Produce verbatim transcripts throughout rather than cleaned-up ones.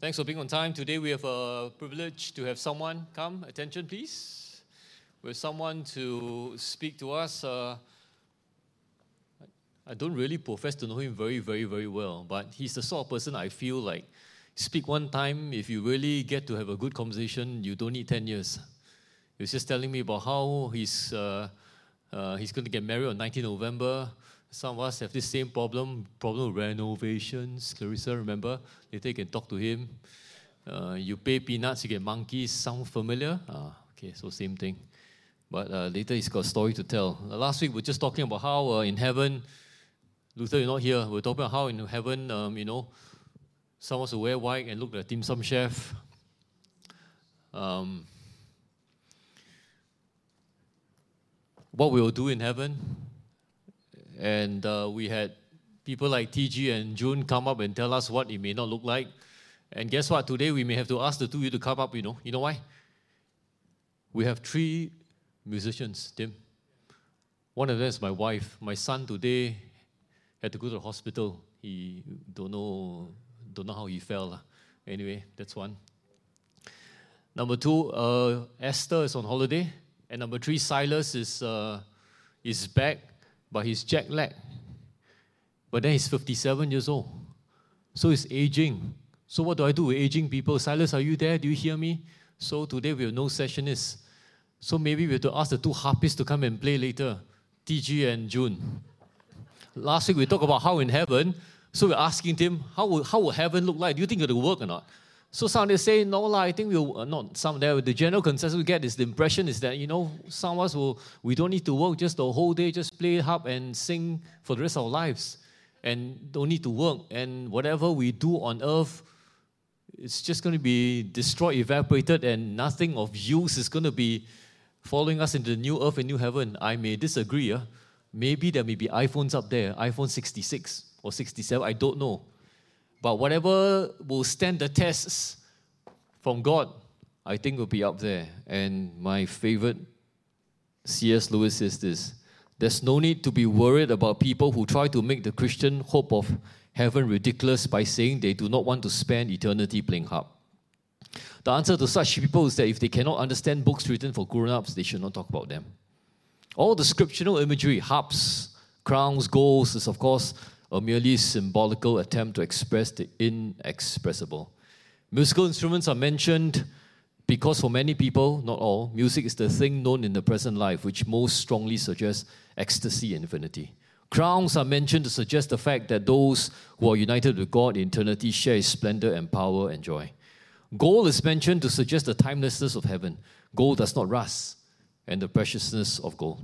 Thanks for being on time. Today we have a privilege to have someone come. Attention, please. We have someone to speak to us. Uh, I don't really profess to know him very, very, very well, but he's the sort of person I feel like speak one time. If you really get to have a good conversation, you don't need ten years. He was just telling me about how he's uh, uh, he's going to get married on nineteenth of November. Some of us have this same problem, problem with renovations. Clarissa, remember? Later you can talk to him. Uh, you pay peanuts, you get monkeys. Sound familiar? Ah, okay, so same thing. But uh, later he's got a story to tell. Uh, last week we were just talking about how uh, in heaven, Luther, you're not here. We we're talking about how in heaven, um, you know, someone will wear white and look like a dim sum chef. Um, what we will do in heaven. And uh, we had people like T G and June come up and tell us what it may not look like. And guess what? Today we may have to ask the two of you to come up, you know. You know why? We have three musicians, Tim. One of them is my wife. My son today had to go to the hospital. He don't know, don't know how he fell. Anyway, that's one. Number two, uh, Esther is on holiday. And number three, Silas is uh, is back. But he's jet lagged. But then he's fifty-seven years old. So he's aging. So what do I do with aging people? Silas, are you there? Do you hear me? So today we have no sessionists. So maybe we have to ask the two harpists to come and play later. T G and June. Last week we talked about how in heaven. So we're asking him, how will, how will heaven look like? Do you think it'll work or not? So some they say, no, la, I think we'll, uh, not some there, the general consensus we get is the impression is that, you know, some of us will, we don't need to work just the whole day, just play harp and sing for the rest of our lives. And don't need to work. And whatever we do on earth, it's just going to be destroyed, evaporated, and nothing of use is going to be following us into the new earth and new heaven. I may disagree. Uh. Maybe there may be iPhones up there, iPhone sixty-six or sixty-seven, I don't know. But whatever will stand the tests from God, I think will be up there. And my favorite C S Lewis says this: there's no need to be worried about people who try to make the Christian hope of heaven ridiculous by saying they do not want to spend eternity playing harp. The answer to such people is that if they cannot understand books written for grown-ups, they should not talk about them. All the scriptural imagery, harps, crowns, goals, is of course a merely symbolical attempt to express the inexpressible. Musical instruments are mentioned because for many people, not all, music is the thing known in the present life which most strongly suggests ecstasy and infinity. Crowns are mentioned to suggest the fact that those who are united with God in eternity share His splendor and power and joy. Gold is mentioned to suggest the timelessness of heaven. Gold does not rust, and the preciousness of gold.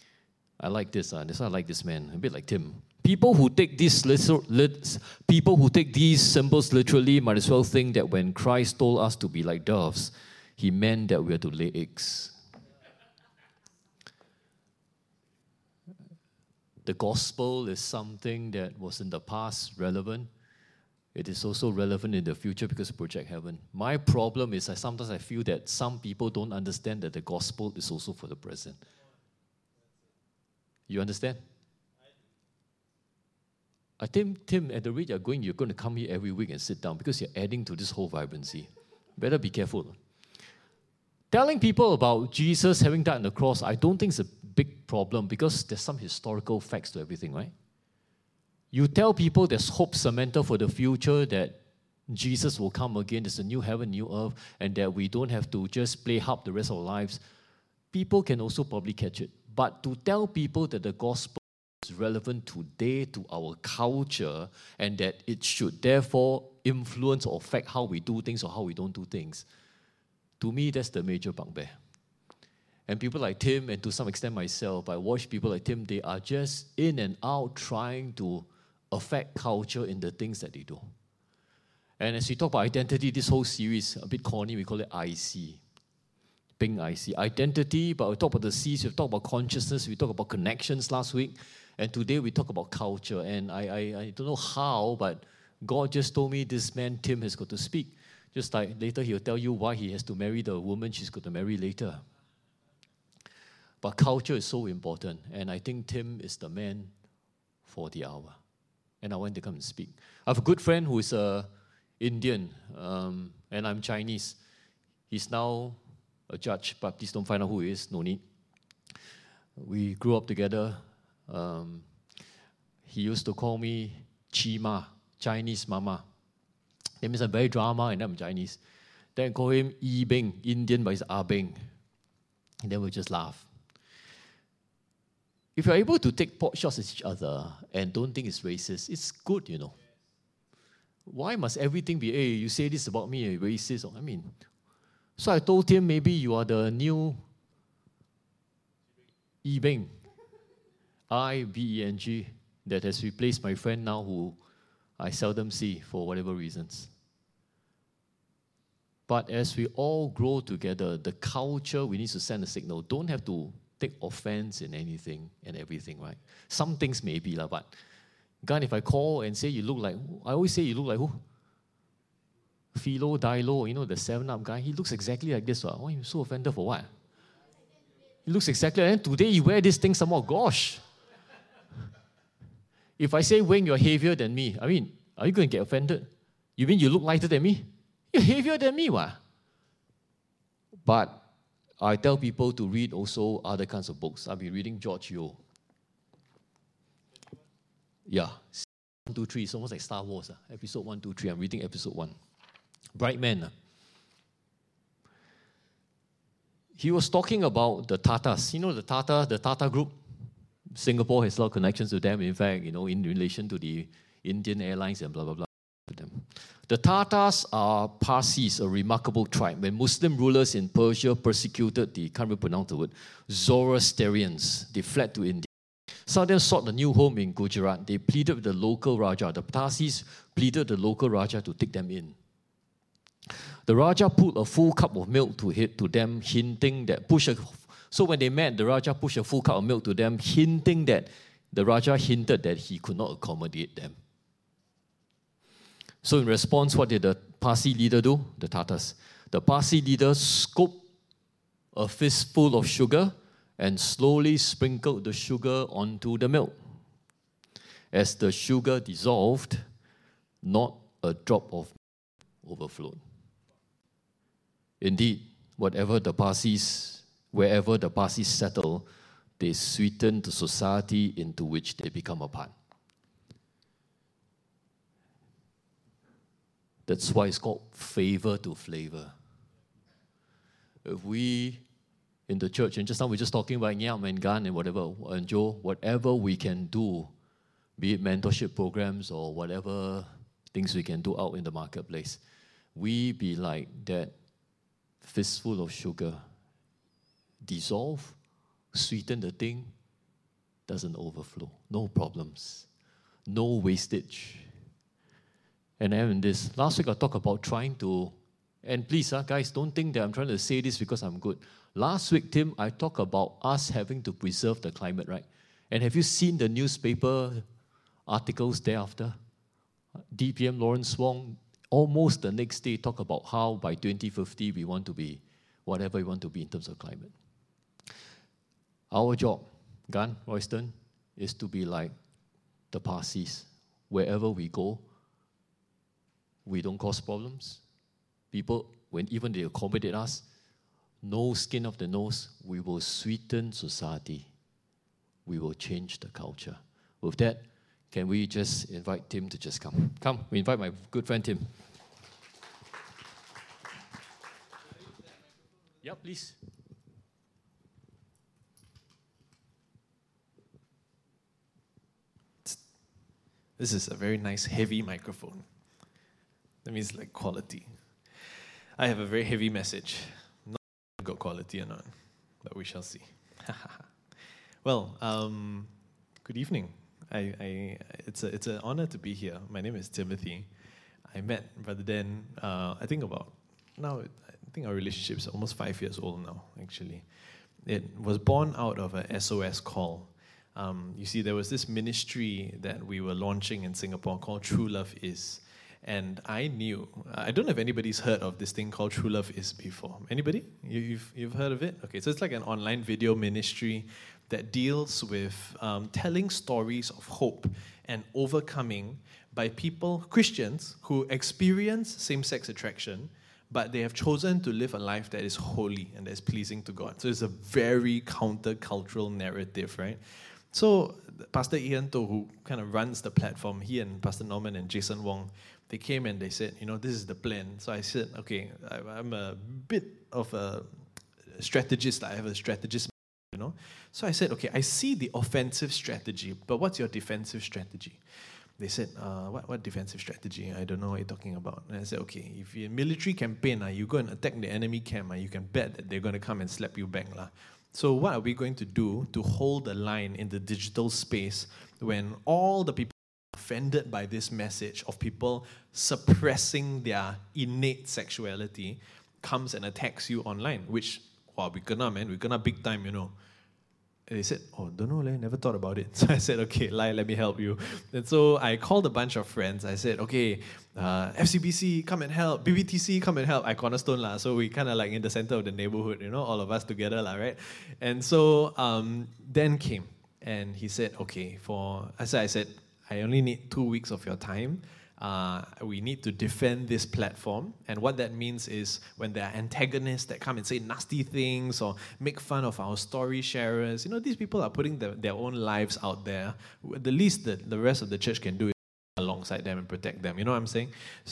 I like this. Uh, that's why I like this man. A bit like Tim. People who take these literal, lit, people who take these symbols literally might as well think that when Christ told us to be like doves, He meant that we are to lay eggs. The gospel is something that was in the past relevant. It is also relevant in the future because of Project Heaven. My problem is that sometimes I feel that some people don't understand that the gospel is also for the present. You understand? I think, Tim, at the rate you're going, you're going to come here every week and sit down because you're adding to this whole vibrancy. Better be careful. Telling people about Jesus having died on the cross, I don't think it's a big problem because there's some historical facts to everything, right? You tell people there's hope cemented for the future, that Jesus will come again, there's a new heaven, new earth, and that we don't have to just play harp the rest of our lives. People can also probably catch it. But to tell people that the gospel is relevant today to our culture and that it should therefore influence or affect how we do things or how we don't do things, to me, that's the major bugbear. And people like Tim, and to some extent myself, I watch people like Tim, they are just in and out trying to affect culture in the things that they do. And as we talk about identity, this whole series, a bit corny, we call it I C. Ping I C. Identity, but we talk about the C's, we talk about consciousness, we talk about connections last week, and today we talk about culture. And I, I, I don't know how, but God just told me this man, Tim, has got to speak. Just like later he'll tell you why he has to marry the woman she's got to marry later. But culture is so important, and I think Tim is the man for the hour. And I want to come and speak. I have a good friend who is a Indian, um, and I'm Chinese. He's now a judge, but please don't find out who he is, no need. We grew up together. Um, he used to call me Chi Ma, Chinese Mama. That means I'm very drama and I'm Chinese. Then I call him Yi Bing, Indian, but he's Ah Bing. And then we just laugh. If you're able to take pot shots at each other and don't think it's racist, it's good, you know. Why must everything be, hey, you say this about me, racist? I mean, so I told him, maybe you are the new Yi Bing, I B E N G, that has replaced my friend now who I seldom see for whatever reasons. But as we all grow together, the culture, we need to send a signal. Don't have to take offense in anything and everything, right? Some things maybe, but Gan, if I call and say you look like, I always say you look like who? Philo, Dilo, you know, the seven up guy, he looks exactly like this. Why are you so offended for what? He looks exactly like that. Today you wear this thing somehow, gosh. If I say, Wayne, you're heavier than me, I mean, are you going to get offended? You mean you look lighter than me? You're heavier than me, what? But I tell people to read also other kinds of books. I've been reading George Yeo. Yeah. One, two, three. It's almost like Star Wars. Uh. Episode one, two, three. I'm reading episode one. Bright Man. Uh. He was talking about the Tatas. You know the Tata, the Tata group? Singapore has a lot of connections to them. In fact, you know, in relation to the Indian Airlines and blah, blah, blah. To them. The Tatars are Parsis, a remarkable tribe. When Muslim rulers in Persia persecuted the, can't really pronounce the word, Zoroastrians, they fled to India. Some of them sought a new home in Gujarat. They pleaded with the local Raja. The Parsis pleaded with the local Raja to take them in. The Raja put a full cup of milk to, hit, to them, hinting that, push a, so when they met, the Raja pushed a full cup of milk to them, hinting that, the Raja hinted that he could not accommodate them. So in response, what did the Parsi leader do? The Tatars. The Parsi leader scooped a fistful of sugar and slowly sprinkled the sugar onto the milk. As the sugar dissolved, not a drop of milk overflowed. Indeed, whatever the Parsis, wherever the Parsis settle, they sweeten the society into which they become a part. That's why it's called favor to flavor. If we, in the church, and just now we're just talking about Nyam and Gan and whatever, and Joe, whatever we can do, be it mentorship programs or whatever things we can do out in the marketplace, we be like that fistful of sugar, dissolve, sweeten the thing, doesn't overflow. No problems. No wastage. And I'm in this. Last week I talked about trying to, and please, uh, guys, don't think that I'm trying to say this because I'm good. Last week, Tim, I talked about us having to preserve the climate, right? And have you seen the newspaper articles thereafter? D P M Lawrence Wong, almost the next day, talk about how by twenty fifty we want to be whatever we want to be in terms of climate. Our job, Gan, Royston, is to be like the Parsis. Wherever we go, we don't cause problems. People, when even they accommodate us, no skin off the nose, we will sweeten society. We will change the culture. With that, can we just invite Tim to just come? Come, we invite my good friend Tim. Yeah, please. This is a very nice, heavy microphone. That means like quality. I have a very heavy message. Not sure if I've got quality or not, but we shall see. Well, um, good evening. I, I, it's a, it's an honor to be here. My name is Timothy. I met Brother Dan, uh, I think about, now, I think our relationship is almost five years old now, actually. It was born out of a S O S call. Um, you see, there was this ministry that we were launching in Singapore called True Love Is. And I knew, I don't know if anybody's heard of this thing called True Love Is before. Anybody? You, you've, you've heard of it? Okay, so it's like an online video ministry that deals with um, telling stories of hope and overcoming by people, Christians, who experience same-sex attraction, but they have chosen to live a life that is holy and that is pleasing to God. So it's a very counter-cultural narrative, right? So Pastor Ian To, who kind of runs the platform, he and Pastor Norman and Jason Wong, they came and they said, you know, this is the plan. So I said, okay, I, I'm a bit of a strategist. I have a strategist, you know. So I said, okay, I see the offensive strategy, but what's your defensive strategy? They said, uh, what, what defensive strategy? I don't know what you're talking about. And I said, okay, if you're in military campaign, uh, you go and attack the enemy camp, uh, you can bet that they're going to come and slap you back. Uh. So what are we going to do to hold the line in the digital space when all the people offended by this message of people suppressing their innate sexuality comes and attacks you online, which, wow, we kena, man, we kena big time, you know. And they said, oh, don't know, leh, never thought about it. So I said, okay, Lai, let me help you. And so I called a bunch of friends. I said, okay, uh, F C B C, come and help. B B T C, come and help. I Cornerstone, lah. So we kind of like in the center of the neighborhood, you know, all of us together, lah, right? And so um, Dan came, and he said, okay, for, I said, I said, I only need two weeks of your time. Uh, we need to defend this platform. And what that means is when there are antagonists that come and say nasty things or make fun of our story sharers, you know, these people are putting the, their own lives out there. The least that the rest of the church can do is alongside them and protect them. You know what I'm saying?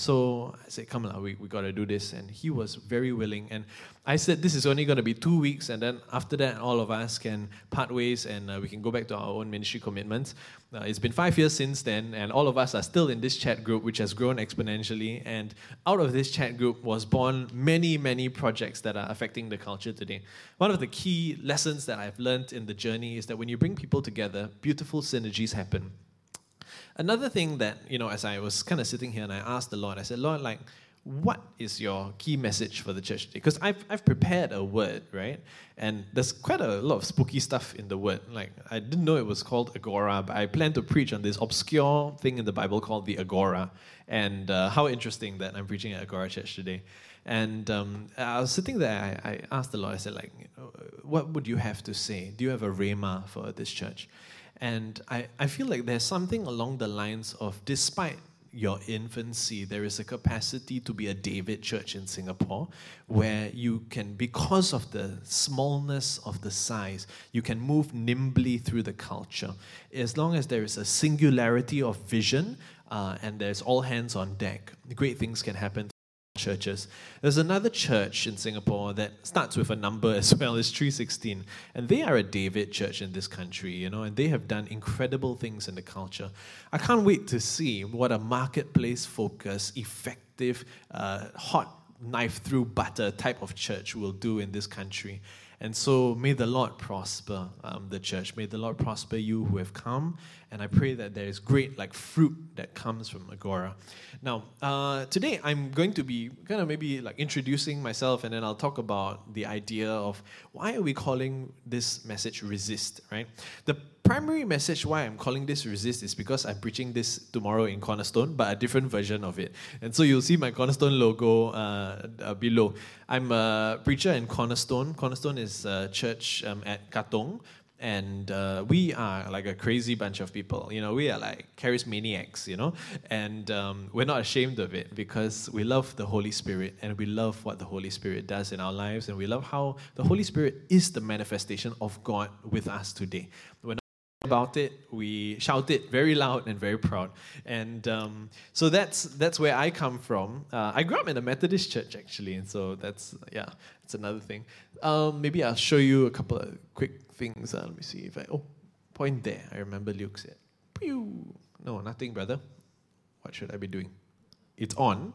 So I said, come on, we, we got to do this. And he was very willing. And I said, this is only going to be two weeks. And then after that, all of us can part ways and uh, we can go back to our own ministry commitments. Uh, it's been five years since then. And all of us are still in this chat group, which has grown exponentially. And out of this chat group was born many, many projects that are affecting the culture today. One of the key lessons that I've learned in the journey is that when you bring people together, beautiful synergies happen. Another thing that, you know, as I was kind of sitting here and I asked the Lord, I said, Lord, like, what is your key message for the church today? Because I've, I've prepared a word, right? And there's quite a lot of spooky stuff in the word. Like, I didn't know it was called Agora, but I plan to preach on this obscure thing in the Bible called the Agora. And uh, how interesting that I'm preaching at Agora Church today. And um, I was sitting there, I, I asked the Lord, I said, like, you know, what would you have to say? Do you have a rhema for this church? And I, I feel like there's something along the lines of, despite your infancy, there is a capacity to be a David church in Singapore where you can, because of the smallness of the size, you can move nimbly through the culture. As long as there is a singularity of vision uh, and there's all hands on deck, great things can happen. Churches. There's another church in Singapore that starts with a number as well, it's three sixteen, and they are a David church in this country, you know, and they have done incredible things in the culture. I can't wait to see what a marketplace focused, effective, uh, hot knife through butter type of church will do in this country. And so may the Lord prosper um, the church. May the Lord prosper you who have come. And I pray that there is great like fruit that comes from Agora. Now, uh, today I'm going to be kind of maybe like introducing myself, and then I'll talk about the idea of why are we calling this message Resist, right? The primary message why I'm calling this Resist is because I'm preaching this tomorrow in Cornerstone, but a different version of it. And so you'll see my Cornerstone logo uh, uh, below. I'm a preacher in Cornerstone. Cornerstone is a church um, at Katong. And uh, we are like a crazy bunch of people. You know, we are like charismaniacs, you know. And um, we're not ashamed of it because we love the Holy Spirit and we love what the Holy Spirit does in our lives. And we love how the Holy Spirit is the manifestation of God with us today. We're not about it, we shout it very loud and very proud. And um, so that's that's where I come from. Uh, I grew up in a Methodist church, actually. And so that's, yeah, that's another thing. Um, maybe I'll show you a couple of quick things. Uh, let me see if I... Oh, point there. I remember Luke said. Pew! No, nothing, brother. What should I be doing? It's on.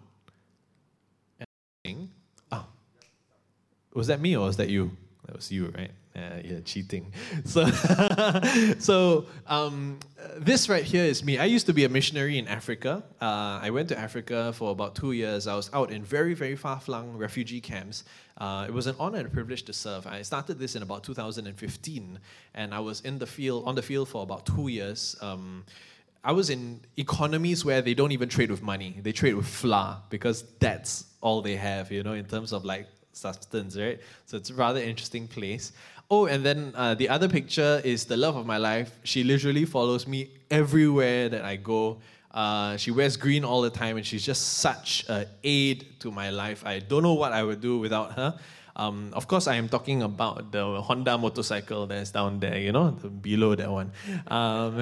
And oh. Was that me or was that you? That was you, right? Uh, yeah, cheating. So, so um, this right here is me. I used to be a missionary in Africa. Uh, I went to Africa for about two years. I was out in very, very far-flung refugee camps. Uh, it was an honor and a privilege to serve. I started this in about two thousand fifteen, and I was in the field, on the field for about two years. Um, I was in economies where they don't even trade with money. They trade with flour because that's all they have, you know, in terms of like substance, right? So it's a rather interesting place. Oh, and then uh, the other picture is the love of my life. She literally follows me everywhere that I go. Uh, she wears green all the time, and she's just such an aid to my life. I don't know what I would do without her. Um, of course, I am talking about the Honda motorcycle that's down there, you know, the, below that one. Um,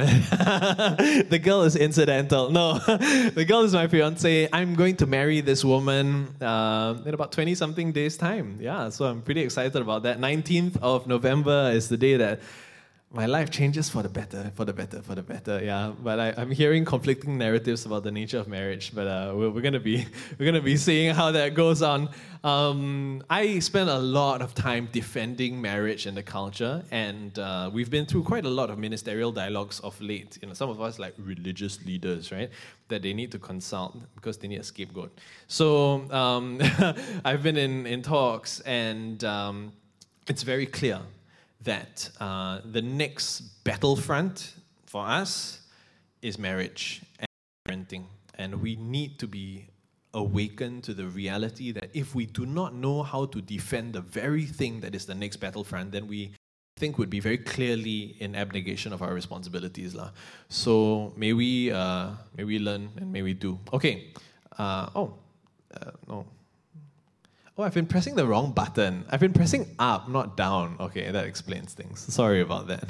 the girl is incidental. No, the girl is my fiance. I'm going to marry this woman uh, in about twenty-something days' time. Yeah, so I'm pretty excited about that. nineteenth of November is the day that my life changes for the better, for the better, for the better. Yeah, but I, I'm hearing conflicting narratives about the nature of marriage. But uh, we're, we're gonna be we're gonna be seeing how that goes on. Um, I spend a lot of time defending marriage and the culture, and uh, we've been through quite a lot of ministerial dialogues of late. You know, some of us like religious leaders, right? That they need to consult because they need a scapegoat. So um, I've been in in talks, and um, it's very clear that uh, the next battlefront for us is marriage and parenting. And we need to be awakened to the reality that if we do not know how to defend the very thing that is the next battlefront, then we think would be very clearly in abnegation of our responsibilities. lah. So may we, uh, may we learn and may we do. Okay. Uh, oh, uh, no. Oh, I've been pressing the wrong button. I've been pressing up, not down. Okay, that explains things. Sorry about that.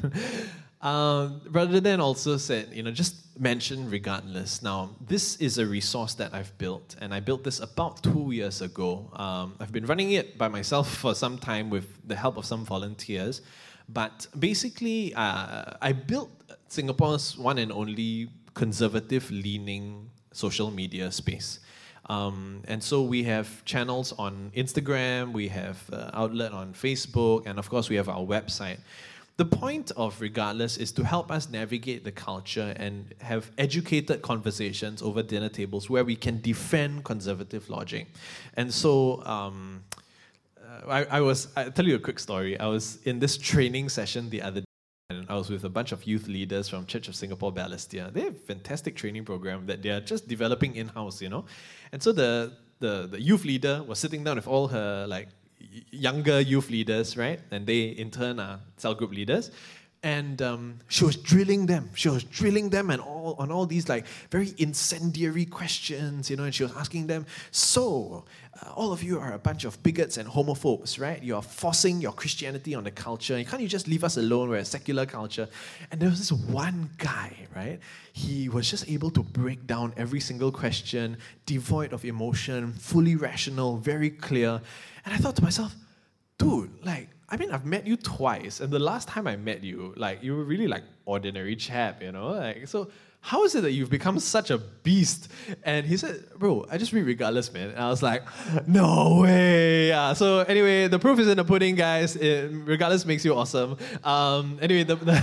um, Brother Dan also said, you know, just mention regardless. Now, this is a resource that I've built, and I built this about two years ago. Um, I've been running it by myself for some time with the help of some volunteers. But basically, uh, I built Singapore's one and only conservative-leaning social media space. Um, and so we have channels on Instagram, we have uh, outlet on Facebook, and of course we have our website. The point of Regardless is to help us navigate the culture and have educated conversations over dinner tables where we can defend conservative logic. And so um, uh, I, I was, I'll tell you a quick story. I was in this training session the other day, and I was with a bunch of youth leaders from Church of Singapore Balestier. They have a fantastic training program that they are just developing in-house, you know. And so the, the, the youth leader was sitting down with all her like younger youth leaders, right? And they in turn are cell group leaders. And um, she was drilling them. She was drilling them and all on all these like very incendiary questions, you know. And she was asking them, so uh, all of you are a bunch of bigots and homophobes, right? You are forcing your Christianity on the culture. Can't you just leave us alone? We're a secular culture. And there was this one guy, right? He was just able to break down every single question, devoid of emotion, fully rational, very clear. And I thought to myself, dude, like, I mean, I've met you twice, and the last time I met you, like, you were really like ordinary chap, you know? Like, so how is it that you've become such a beast? And he said, bro, I just read Regardless, man. And I was like, no way. Yeah. So anyway, the proof is in the pudding, guys. It, Regardless makes you awesome. Um, anyway, the, the,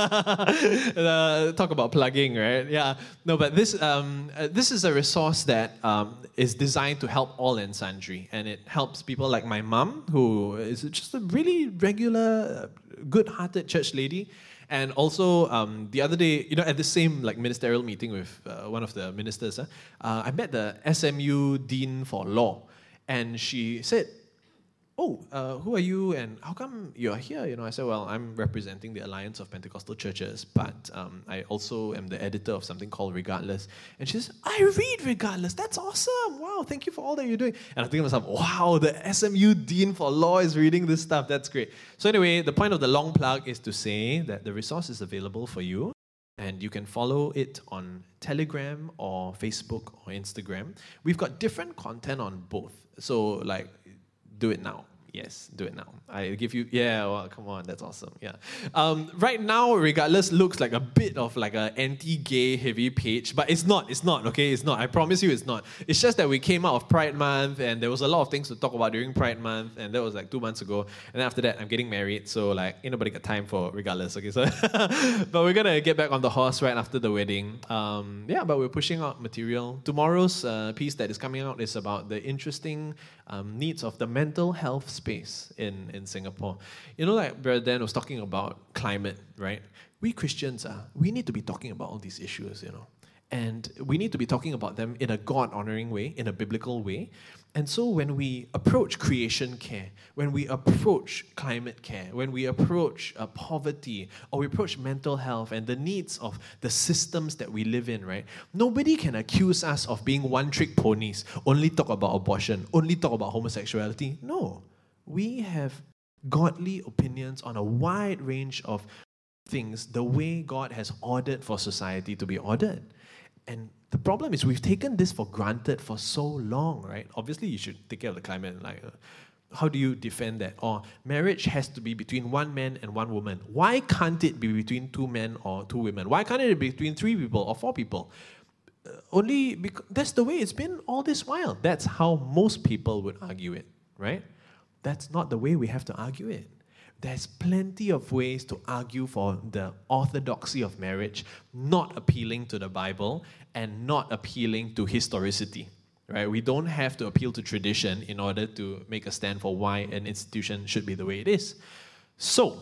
the talk about plugging, right? Yeah. No, but this um, uh, this is a resource that um, is designed to help all and sundry, and it helps people like my mom, who is just a really regular, good-hearted church lady. And also, um, the other day, you know, at the same like ministerial meeting with uh, one of the ministers, uh, uh, I met the S M U Dean for Law, and she said, oh, uh, who are you and how come you're here? You know, I said, well, I'm representing the Alliance of Pentecostal Churches, but um, I also am the editor of something called Regardless. And she says, I read Regardless. That's awesome. Wow, thank you for all that you're doing. And I think to myself, wow, the S M U Dean for Law is reading this stuff. That's great. So anyway, the point of the long plug is to say that the resource is available for you, and you can follow it on Telegram or Facebook or Instagram. We've got different content on both. So like, do it now. Yes, do it now. I give you, yeah, well, come on, that's awesome. Yeah. Um, right now, Regardless looks like a bit of like an anti-gay heavy page, but it's not, it's not, okay? It's not. I promise you it's not. It's just that we came out of Pride Month, and there was a lot of things to talk about during Pride Month, and that was like two months ago. And after that, I'm getting married, so like, ain't nobody got time for Regardless, okay? So, but we're gonna get back on the horse right after the wedding. Um, yeah, but we're pushing out material. Tomorrow's uh, piece that is coming out is about the interesting um, needs of the mental health space in, in Singapore. You know, like Brother Dan was talking about climate, right? We Christians, uh, we need to be talking about all these issues, you know. And we need to be talking about them in a God-honoring way, in a biblical way. And so when we approach creation care, when we approach climate care, when we approach uh, poverty, or we approach mental health and the needs of the systems that we live in, right? Nobody can accuse us of being one-trick ponies, only talk about abortion, only talk about homosexuality. No. We have godly opinions on a wide range of things, the way God has ordered for society to be ordered. And the problem is we've taken this for granted for so long, right? Obviously, you should take care of the climate. Like, uh, how do you defend that? Or marriage has to be between one man and one woman. Why can't it be between two men or two women? Why can't it be between three people or four people? Uh, only because that's the way it's been all this while. That's how most people would argue it, right? That's not the way we have to argue it. There's plenty of ways to argue for the orthodoxy of marriage, not appealing to the Bible and not appealing to historicity, right? We don't have to appeal to tradition in order to make a stand for why an institution should be the way it is. So,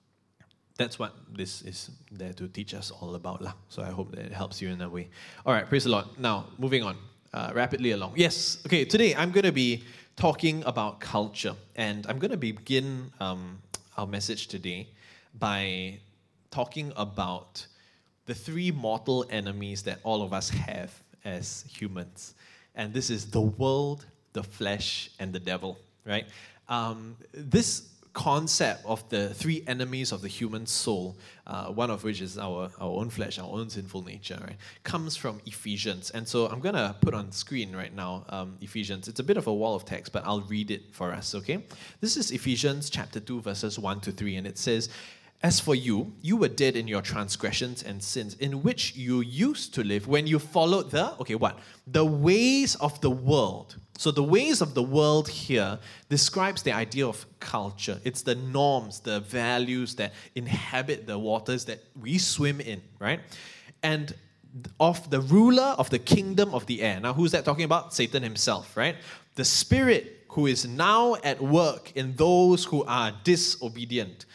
that's what this is there to teach us all about. lah. So I hope that it helps you in that way. All right, praise the Lord. Now, moving on, uh, rapidly along. Yes, okay, today I'm going to be talking about culture. And I'm going to begin um, our message today by talking about the three mortal enemies that all of us have as humans. And this is the world, the flesh, and the devil, right? Um, this concept of the three enemies of the human soul, uh, one of which is our, our own flesh, our own sinful nature, right, comes from Ephesians. And so I'm going to put on screen right now um, Ephesians. It's a bit of a wall of text, but I'll read it for us, okay? This is Ephesians chapter two, verses one to three, and it says, "As for you, you were dead in your transgressions and sins, in which you used to live when you followed the," okay, what? "The ways of the world." So the ways of the world here describes the idea of culture. It's the norms, the values that inhabit the waters that we swim in, right? And of the ruler of the kingdom of the air. Now, who's that talking about? Satan himself, right? The spirit who is now at work in those who are disobedient.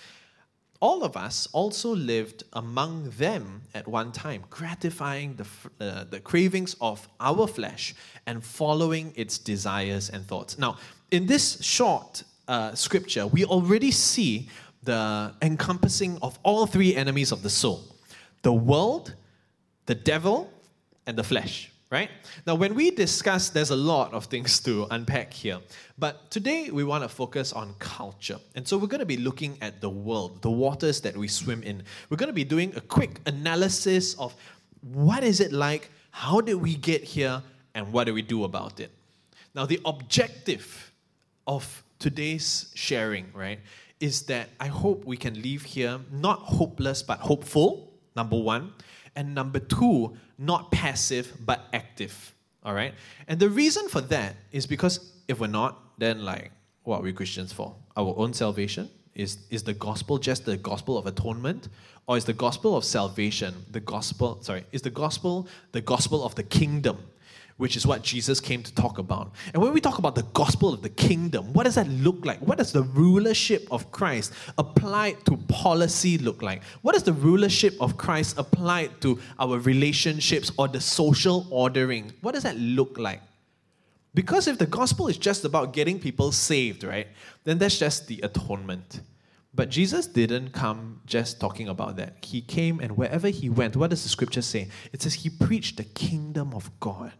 All of us also lived among them at one time, gratifying the, uh, the cravings of our flesh and following its desires and thoughts. Now, in this short uh, scripture, we already see the encompassing of all three enemies of the soul: the world, the devil, and the flesh. Right? Now, when we discuss, there's a lot of things to unpack here. But today, we want to focus on culture. And so we're going to be looking at the world, the waters that we swim in. We're going to be doing a quick analysis of what is it like, how did we get here, and what do we do about it. Now, the objective of today's sharing, right, is that I hope we can leave here not hopeless, but hopeful, number one. And number two, not passive, but active. All right? And the reason for that is because if we're not, then like, what are we Christians for? Our own salvation? Is, is the gospel just the gospel of atonement? Or is the gospel of salvation the gospel, sorry, is the gospel the gospel of the kingdom? Which is what Jesus came to talk about. And when we talk about the gospel of the kingdom, what does that look like? What does the rulership of Christ applied to policy look like? What does the rulership of Christ applied to our relationships or the social ordering? What does that look like? Because if the gospel is just about getting people saved, right, then that's just the atonement. But Jesus didn't come just talking about that. He came, and wherever he went, what does the scripture say? It says he preached the kingdom of God.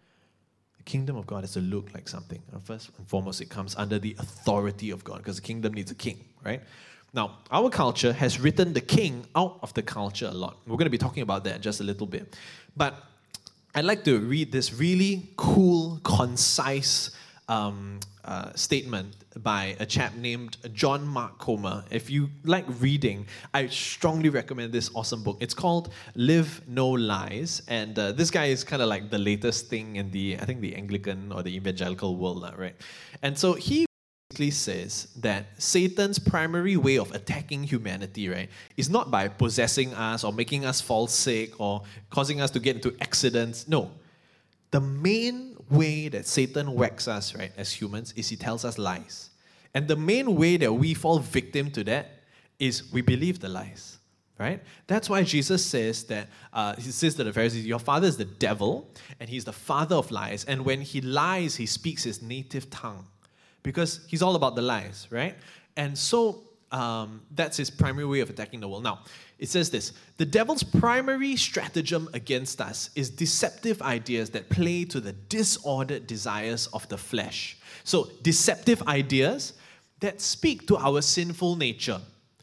The kingdom of God has to look like something. First and foremost, it comes under the authority of God, because the kingdom needs a king, right? Now, our culture has written the king out of the culture a lot. We're going to be talking about that in just a little bit. But I'd like to read this really cool, concise um, uh, statement by a chap named John Mark Comer. If you like reading, I strongly recommend this awesome book. It's called Live No Lies, and uh, this guy is kind of like the latest thing in the, I think, the Anglican or the evangelical world, right? And so he basically says that Satan's primary way of attacking humanity, right, is not by possessing us or making us fall sick or causing us to get into accidents. No. The main way that Satan whacks us, right, as humans, is he tells us lies. And the main way that we fall victim to that is we believe the lies, right? That's why Jesus says that, uh, he says to the Pharisees, your father is the devil, and he's the father of lies. And when he lies, he speaks his native tongue, because he's all about the lies, right? And so um, that's his primary way of attacking the world. Now, it says this, the devil's primary stratagem against us is deceptive ideas that play to the disordered desires of the flesh. So, deceptive ideas that speak to our sinful nature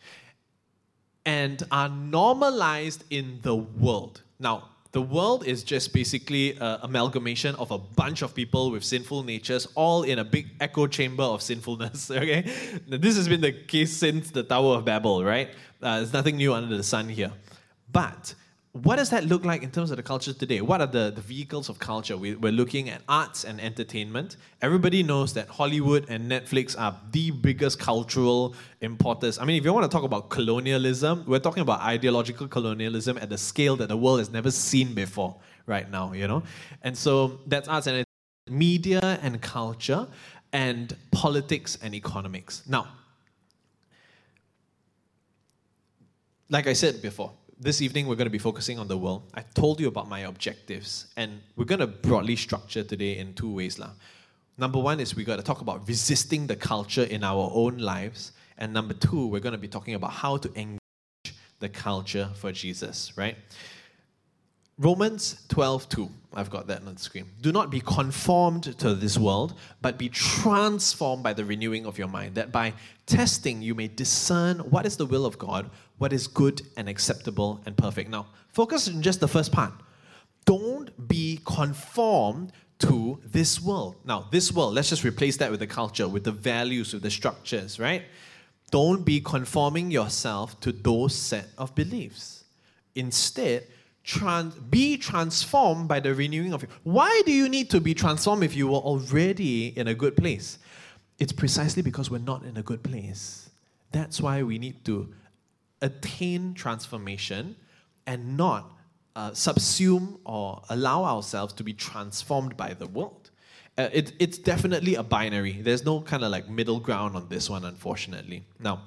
and are normalized in the world. Now, the world is just basically an amalgamation of a bunch of people with sinful natures, all in a big echo chamber of sinfulness, okay? Now, this has been the case since the Tower of Babel, right? Uh, there's nothing new under the sun here. But what does that look like in terms of the culture today? What are the, the vehicles of culture? We, we're looking at arts and entertainment. Everybody knows that Hollywood and Netflix are the biggest cultural importers. I mean, if you want to talk about colonialism, we're talking about ideological colonialism at the scale that the world has never seen before right now, you know? And so that's arts and media and culture and politics and economics. Now, like I said before, this evening, we're going to be focusing on the world. I told you about my objectives, and we're going to broadly structure today in two ways. lah. Number one is we're going to talk about resisting the culture in our own lives, and number two, we're going to be talking about how to engage the culture for Jesus, right? Romans twelve two, I've got that on the screen. Do not be conformed to this world, but be transformed by the renewing of your mind, that by testing you may discern what is the will of God, what is good and acceptable and perfect. Now, focus on just the first part. Don't be conformed to this world. Now, this world, let's just replace that with the culture, with the values, with the structures, right? Don't be conforming yourself to those set of beliefs. Instead, Trans- be transformed by the renewing of your... Why do you need to be transformed if you were already in a good place? It's precisely because we're not in a good place. That's why we need to attain transformation and not uh, subsume or allow ourselves to be transformed by the world. Uh, it, it's definitely a binary. There's no kind of like middle ground on this one, unfortunately. Now,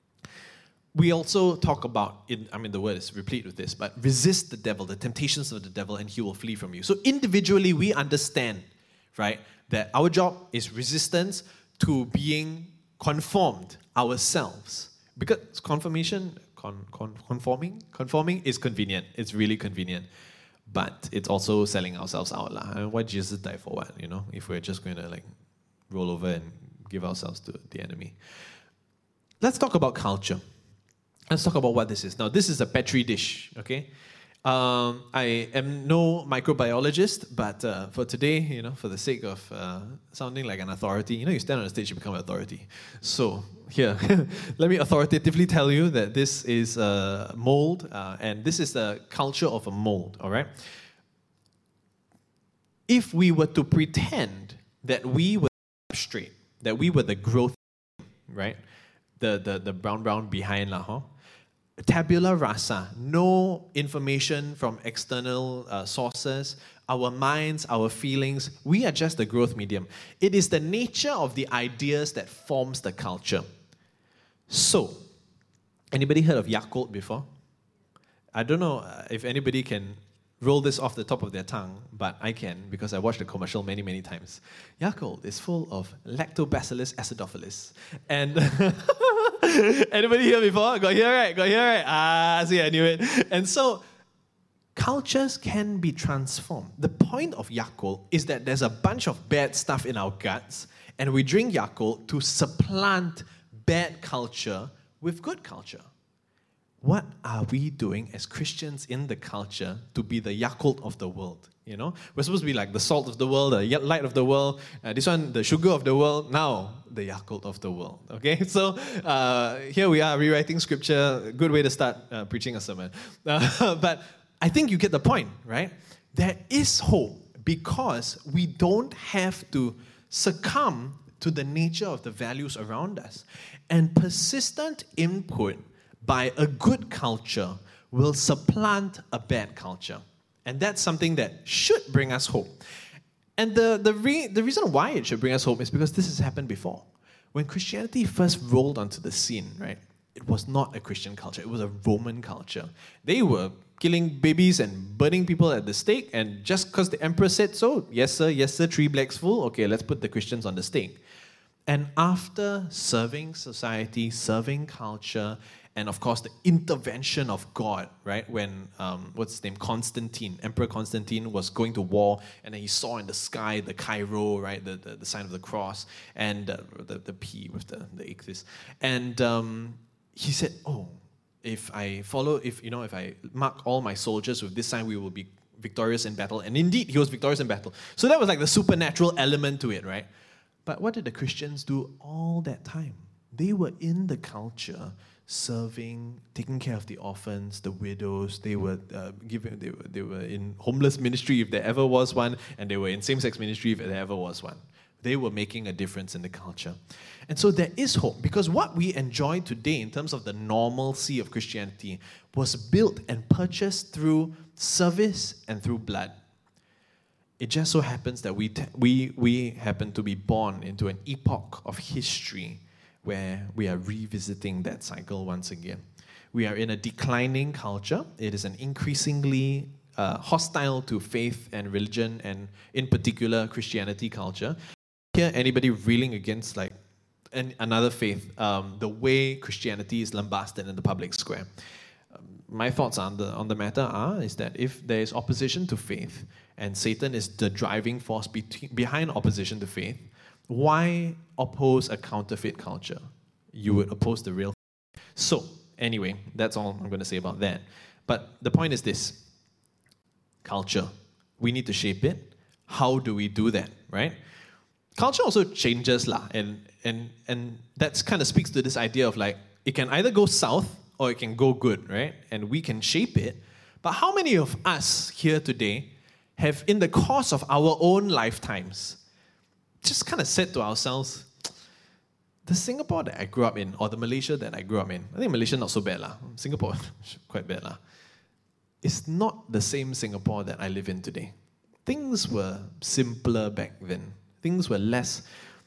we also talk about, in, I mean, the word is replete with this, but resist the devil, the temptations of the devil, and he will flee from you. So individually, we understand, right, that our job is resistance to being conformed ourselves. Because confirmation, con, con, conforming, conforming is convenient. It's really convenient. But it's also selling ourselves out. Lah. I mean, why Jesus die for what, you know, if we're just going to like roll over and give ourselves to the enemy. Let's talk about culture. Let's talk about what this is. Now, this is a Petri dish, okay? Um, I am no microbiologist, but uh, for today, you know, for the sake of uh, sounding like an authority, you know, you stand on the stage, you become an authority. So, here, let me authoritatively tell you that this is a mold, uh, and this is the culture of a mold, all right? If we were to pretend that we were substrate, that we were the growth, right? The, the, the brown brown behind, lah, huh? Tabula rasa, no information from external uh, sources, our minds, our feelings, we are just the growth medium. It is the nature of the ideas that forms the culture. So, anybody heard of Yakult before? I don't know if anybody can roll this off the top of their tongue, but I can because I watched the commercial many, many times. Yakult is full of Lactobacillus acidophilus. And anybody here before? Got here right? Got here right? Ah, see, I knew it. And so, cultures can be transformed. The point of Yakult is that there's a bunch of bad stuff in our guts, and we drink Yakult to supplant bad culture with good culture. What are we doing as Christians in the culture to be the Yakult of the world? You know, we're supposed to be like the salt of the world, the light of the world. Uh, this one, the sugar of the world. Now, the Yakult of the world. Okay, so uh, here we are rewriting scripture. Good way to start uh, preaching a sermon. Uh, but I think you get the point, right? There is hope because we don't have to succumb to the nature of the values around us, and persistent input by a good culture will supplant a bad culture. And that's something that should bring us hope. And the, the, re, the reason why it should bring us hope is because this has happened before. When Christianity first rolled onto the scene, right? it was not a Christian culture. It was a Roman culture. They were killing babies and burning people at the stake, and just because the emperor said so, yes sir, yes sir, three blacks full, okay, let's put the Christians on the stake. And after serving society, serving culture, and of course the intervention of God, right? When, um, what's his name, Constantine, Emperor Constantine was going to war, and then he saw in the sky the Cairo, right? The, the, the sign of the cross, and uh, the, the P with the, the ichthys. And um, he said, oh, if I follow, if you know, if I mark all my soldiers with this sign, we will be victorious in battle. And indeed, he was victorious in battle. So that was like the supernatural element to it, right? But what did the Christians do all that time? They were in the culture, serving, taking care of the orphans, the widows. They were uh, giving. They were, they were in homeless ministry if there ever was one, and they were in same-sex ministry if there ever was one. They were making a difference in the culture. And so there is hope, because what we enjoy today in terms of the normalcy of Christianity was built and purchased through service and through blood. It just so happens that we, te- we, we happen to be born into an epoch of history where we are revisiting that cycle once again. We are in a declining culture. It is an increasingly uh, hostile to faith and religion, and in particular Christianity culture. Here, anybody reeling against like an, another faith, um, the way Christianity is lambasted in the public square. Um, my thoughts on the on the matter are is that if there is opposition to faith, and Satan is the driving force be- behind opposition to faith, why oppose a counterfeit culture? You would oppose the real. So anyway, that's all I'm going to say about that. But the point is this: culture. We need to shape it. How do we do that? Right? Culture also changes, lah, and and and that kind of speaks to this idea of like, it can either go south or it can go good, right? And we can shape it. But how many of us here today have, in the course of our own lifetimes, just kind of said to ourselves, the Singapore that I grew up in, or the Malaysia that I grew up in, I think Malaysia not so bad, lah. Singapore quite bad, lah. It's not the same Singapore that I live in today. Things were simpler back then. Things were less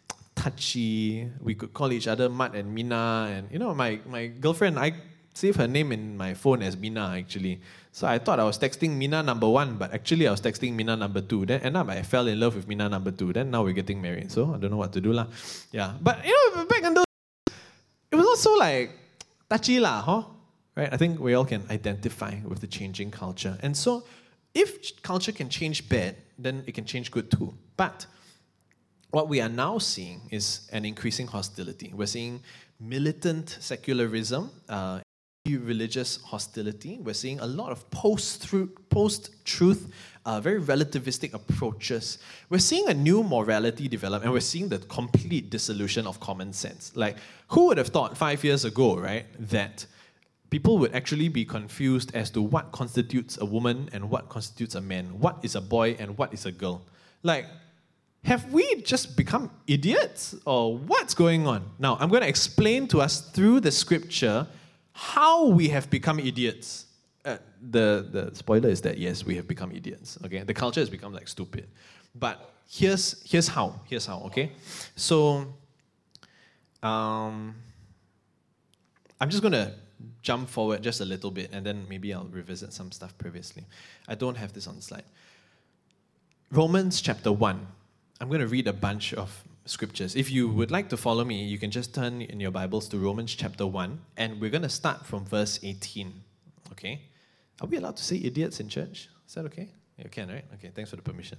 touchy. We could call each other Mat and Mina. And, you know, my, my girlfriend, I saved her name in my phone as Mina, actually. So I thought I was texting Mina number one, but actually I was texting Mina number two. Then end up I fell in love with Mina number two. Then now we're getting married. So I don't know what to do, lah. Yeah. But, you know, back in those, it was also like touchy, lah, huh? Right? I think we all can identify with the changing culture. And so if culture can change bad, then it can change good too. But what we are now seeing is an increasing hostility. We're seeing militant secularism, uh, religious hostility. We're seeing a lot of post-truth, post-truth uh, very relativistic approaches. We're seeing a new morality develop, and we're seeing the complete dissolution of common sense. Like, who would have thought five years ago, right, that people would actually be confused as to what constitutes a woman and what constitutes a man, what is a boy and what is a girl? Like, have we just become idiots, or what's going on? Now, I'm going to explain to us through the scripture how we have become idiots. Uh, the, the spoiler is that, yes, we have become idiots. Okay, the culture has become like stupid. But here's, here's how. Here's how, okay? So, um, I'm just going to jump forward just a little bit, and then maybe I'll revisit some stuff previously. I don't have this on the slide. Romans chapter one. I'm going to read a bunch of scriptures. If you would like to follow me, you can just turn in your Bibles to Romans chapter one, and we're going to start from verse eighteen. Okay? Are we allowed to say idiots in church? Is that okay? You can, right? Okay, thanks for the permission.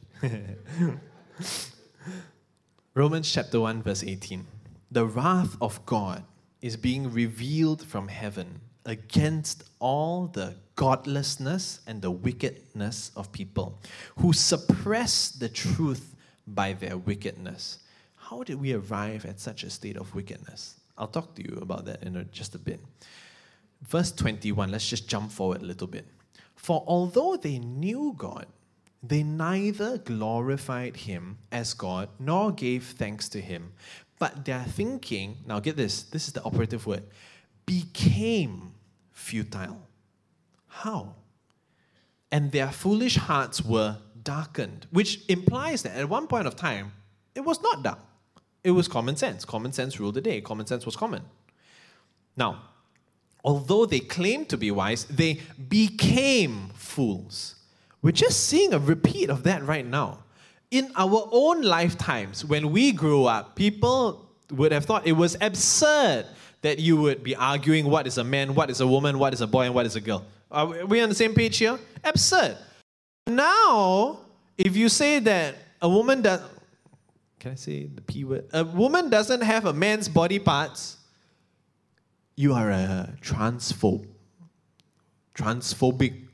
Romans chapter one, verse eighteen. The wrath of God is being revealed from heaven against all the godlessness and the wickedness of people who suppress the truth by their wickedness. How did we arrive at such a state of wickedness? I'll talk to you about that in a, just a bit. Verse twenty-one, let's just jump forward a little bit. For although they knew God, they neither glorified him as God nor gave thanks to him, but their thinking, now get this, this is the operative word, became futile. How? And their foolish hearts were darkened, which implies that at one point of time, it was not dark. It was common sense. Common sense ruled the day. Common sense was common. Now, although they claimed to be wise, they became fools. We're just seeing a repeat of that right now. In our own lifetimes, when we grew up, people would have thought it was absurd that you would be arguing what is a man, what is a woman, what is a boy, and what is a girl. Are we on the same page here? Absurd. Now, if you say that a woman does, can I say the P word? A woman doesn't have a man's body parts, you are a transphobe. Transphobic.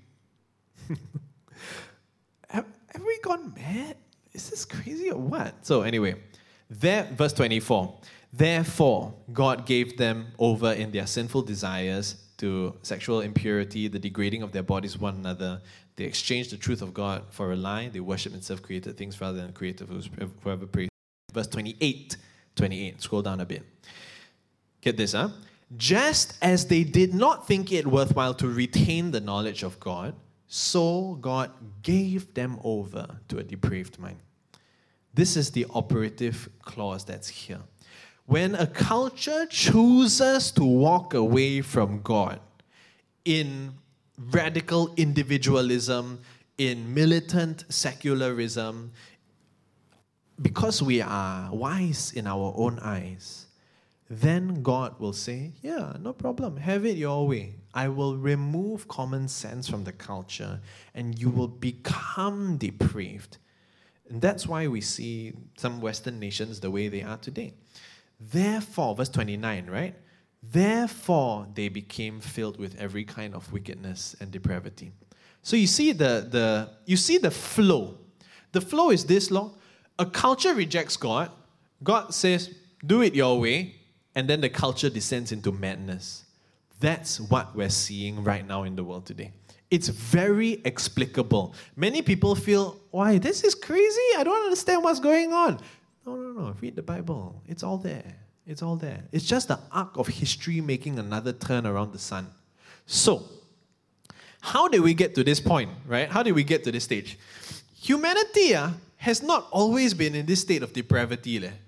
have, have we gone mad? Is this crazy or what? So anyway, there, verse twenty-four. Therefore, God gave them over in their sinful desires to sexual impurity, the degrading of their bodies one another. They exchanged the truth of God for a lie. They worship in self-created things rather than creative whoever prays. Verse twenty-eight. twenty-eight. Scroll down a bit. Get this, huh? Just as they did not think it worthwhile to retain the knowledge of God, so God gave them over to a depraved mind. This is the operative clause that's here. When a culture chooses to walk away from God in radical individualism, in militant secularism, because we are wise in our own eyes, then God will say, yeah, no problem, have it your way. I will remove common sense from the culture and you will become depraved. And that's why we see some Western nations the way they are today. Therefore, verse twenty-nine, right? Therefore, they became filled with every kind of wickedness and depravity. So you see the, the, you see the flow. The flow is this, Lord. A culture rejects God. God says, do it your way. And then the culture descends into madness. That's what we're seeing right now in the world today. It's very explicable. Many people feel, why, this is crazy. I don't understand what's going on. No, no, no. Read the Bible. It's all there. It's all there. It's just the arc of history making another turn around the sun. So, how did we get to this point, right? How did we get to this stage? Humanity uh, has not always been in this state of depravity. Leh.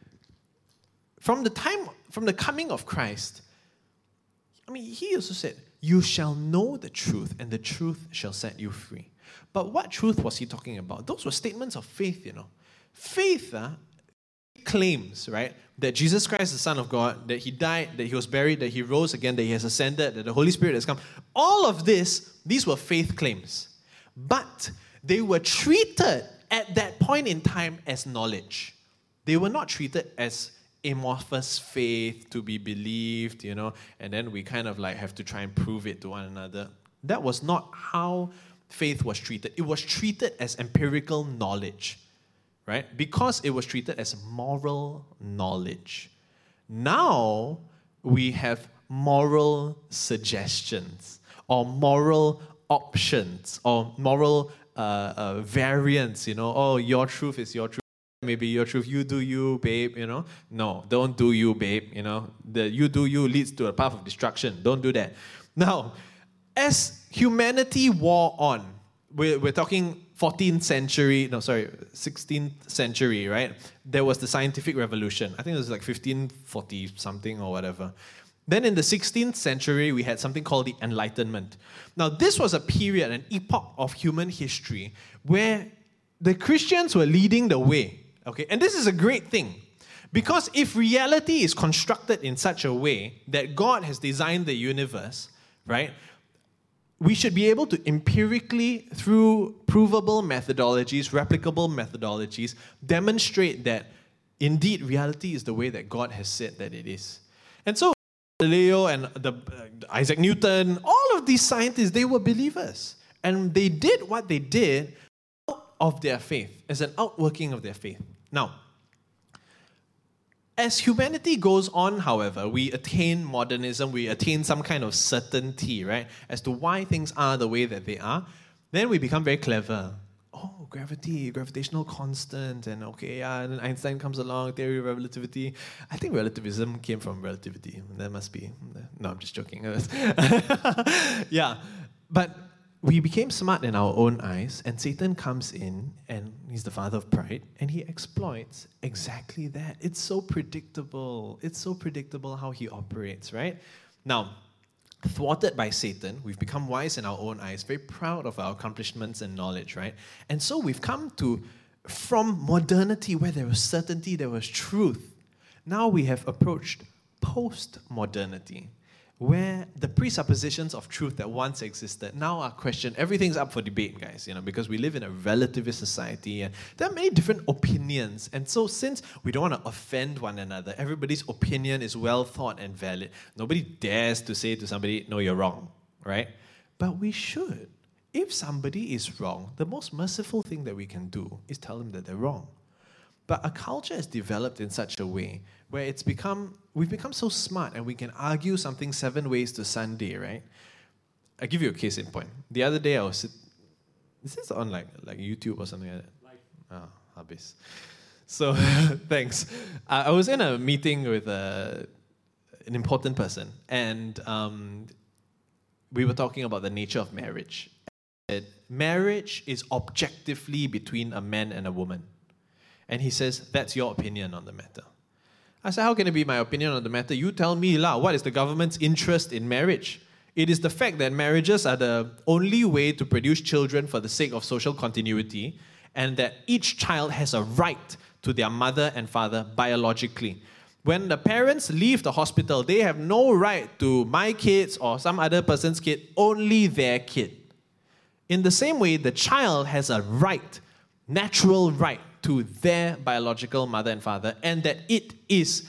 From the time, from the coming of Christ, I mean, he also said, you shall know the truth, and the truth shall set you free. But what truth was he talking about? Those were statements of faith, you know. Faith uh, claims, right, that Jesus Christ is the Son of God, that he died, that he was buried, that he rose again, that he has ascended, that the Holy Spirit has come. All of this, these were faith claims. But they were treated at that point in time as knowledge. They were not treated as amorphous faith to be believed, you know, and then we kind of like have to try and prove it to one another. That was not how faith was treated. It was treated as empirical knowledge, right? Because it was treated as moral knowledge. Now we have moral suggestions or moral options or moral uh, uh, variants, you know, oh, your truth is your truth. Maybe your truth, you do you, babe, you know. No, don't do you, babe, you know. The you do you leads to a path of destruction. Don't do that. Now, as humanity wore on, we're, we're talking fourteenth century, no, sorry, sixteenth century, right? There was the scientific revolution. I think it was like fifteen forty something or whatever. Then in the sixteenth century, we had something called the Enlightenment. Now, this was a period, an epoch of human history where the Christians were leading the way. Okay, and this is a great thing, because if reality is constructed in such a way that God has designed the universe, right, we should be able to empirically, through provable methodologies, replicable methodologies, demonstrate that indeed reality is the way that God has said that it is. And so Galileo and the, uh, Isaac Newton, all of these scientists, they were believers. And they did what they did of their faith, as an outworking of their faith. Now, as humanity goes on, however, we attain modernism, we attain some kind of certainty, right, as to why things are the way that they are. Then we become very clever. Oh, gravity, gravitational constant, and okay, yeah, and then Einstein comes along, theory of relativity. I think relativism came from relativity. That must be. No, I'm just joking. Yeah, but we became smart in our own eyes, and Satan comes in, and he's the father of pride, and he exploits exactly that. It's so predictable. It's so predictable how he operates, right? Now, thwarted by Satan, we've become wise in our own eyes, very proud of our accomplishments and knowledge, right? And so we've come to, from modernity where there was certainty, there was truth, now we have approached post-modernity, where the presuppositions of truth that once existed now are questioned. Everything's up for debate, guys, you know, because we live in a relativist society and there are many different opinions. And so since we don't want to offend one another, everybody's opinion is well thought and valid. Nobody dares to say to somebody, no, you're wrong, right? But we should. If somebody is wrong, the most merciful thing that we can do is tell them that they're wrong. But a culture is developed in such a way where it's become, we've become so smart and we can argue something seven ways to Sunday, right? I'll give you a case in point. The other day I was, is this on like, like YouTube or something like that? Like. Oh, habis. So, thanks. I, I was in a meeting with a, an important person and um, we were talking about the nature of marriage. And marriage is objectively between a man and a woman. And he says, that's your opinion on the matter. I said, how can it be my opinion on the matter? You tell me, lah, what is the government's interest in marriage? It is the fact that marriages are the only way to produce children for the sake of social continuity, and that each child has a right to their mother and father biologically. When the parents leave the hospital, they have no right to my kids or some other person's kid, only their kid. In the same way, the child has a right, natural right, to their biological mother and father, and that it is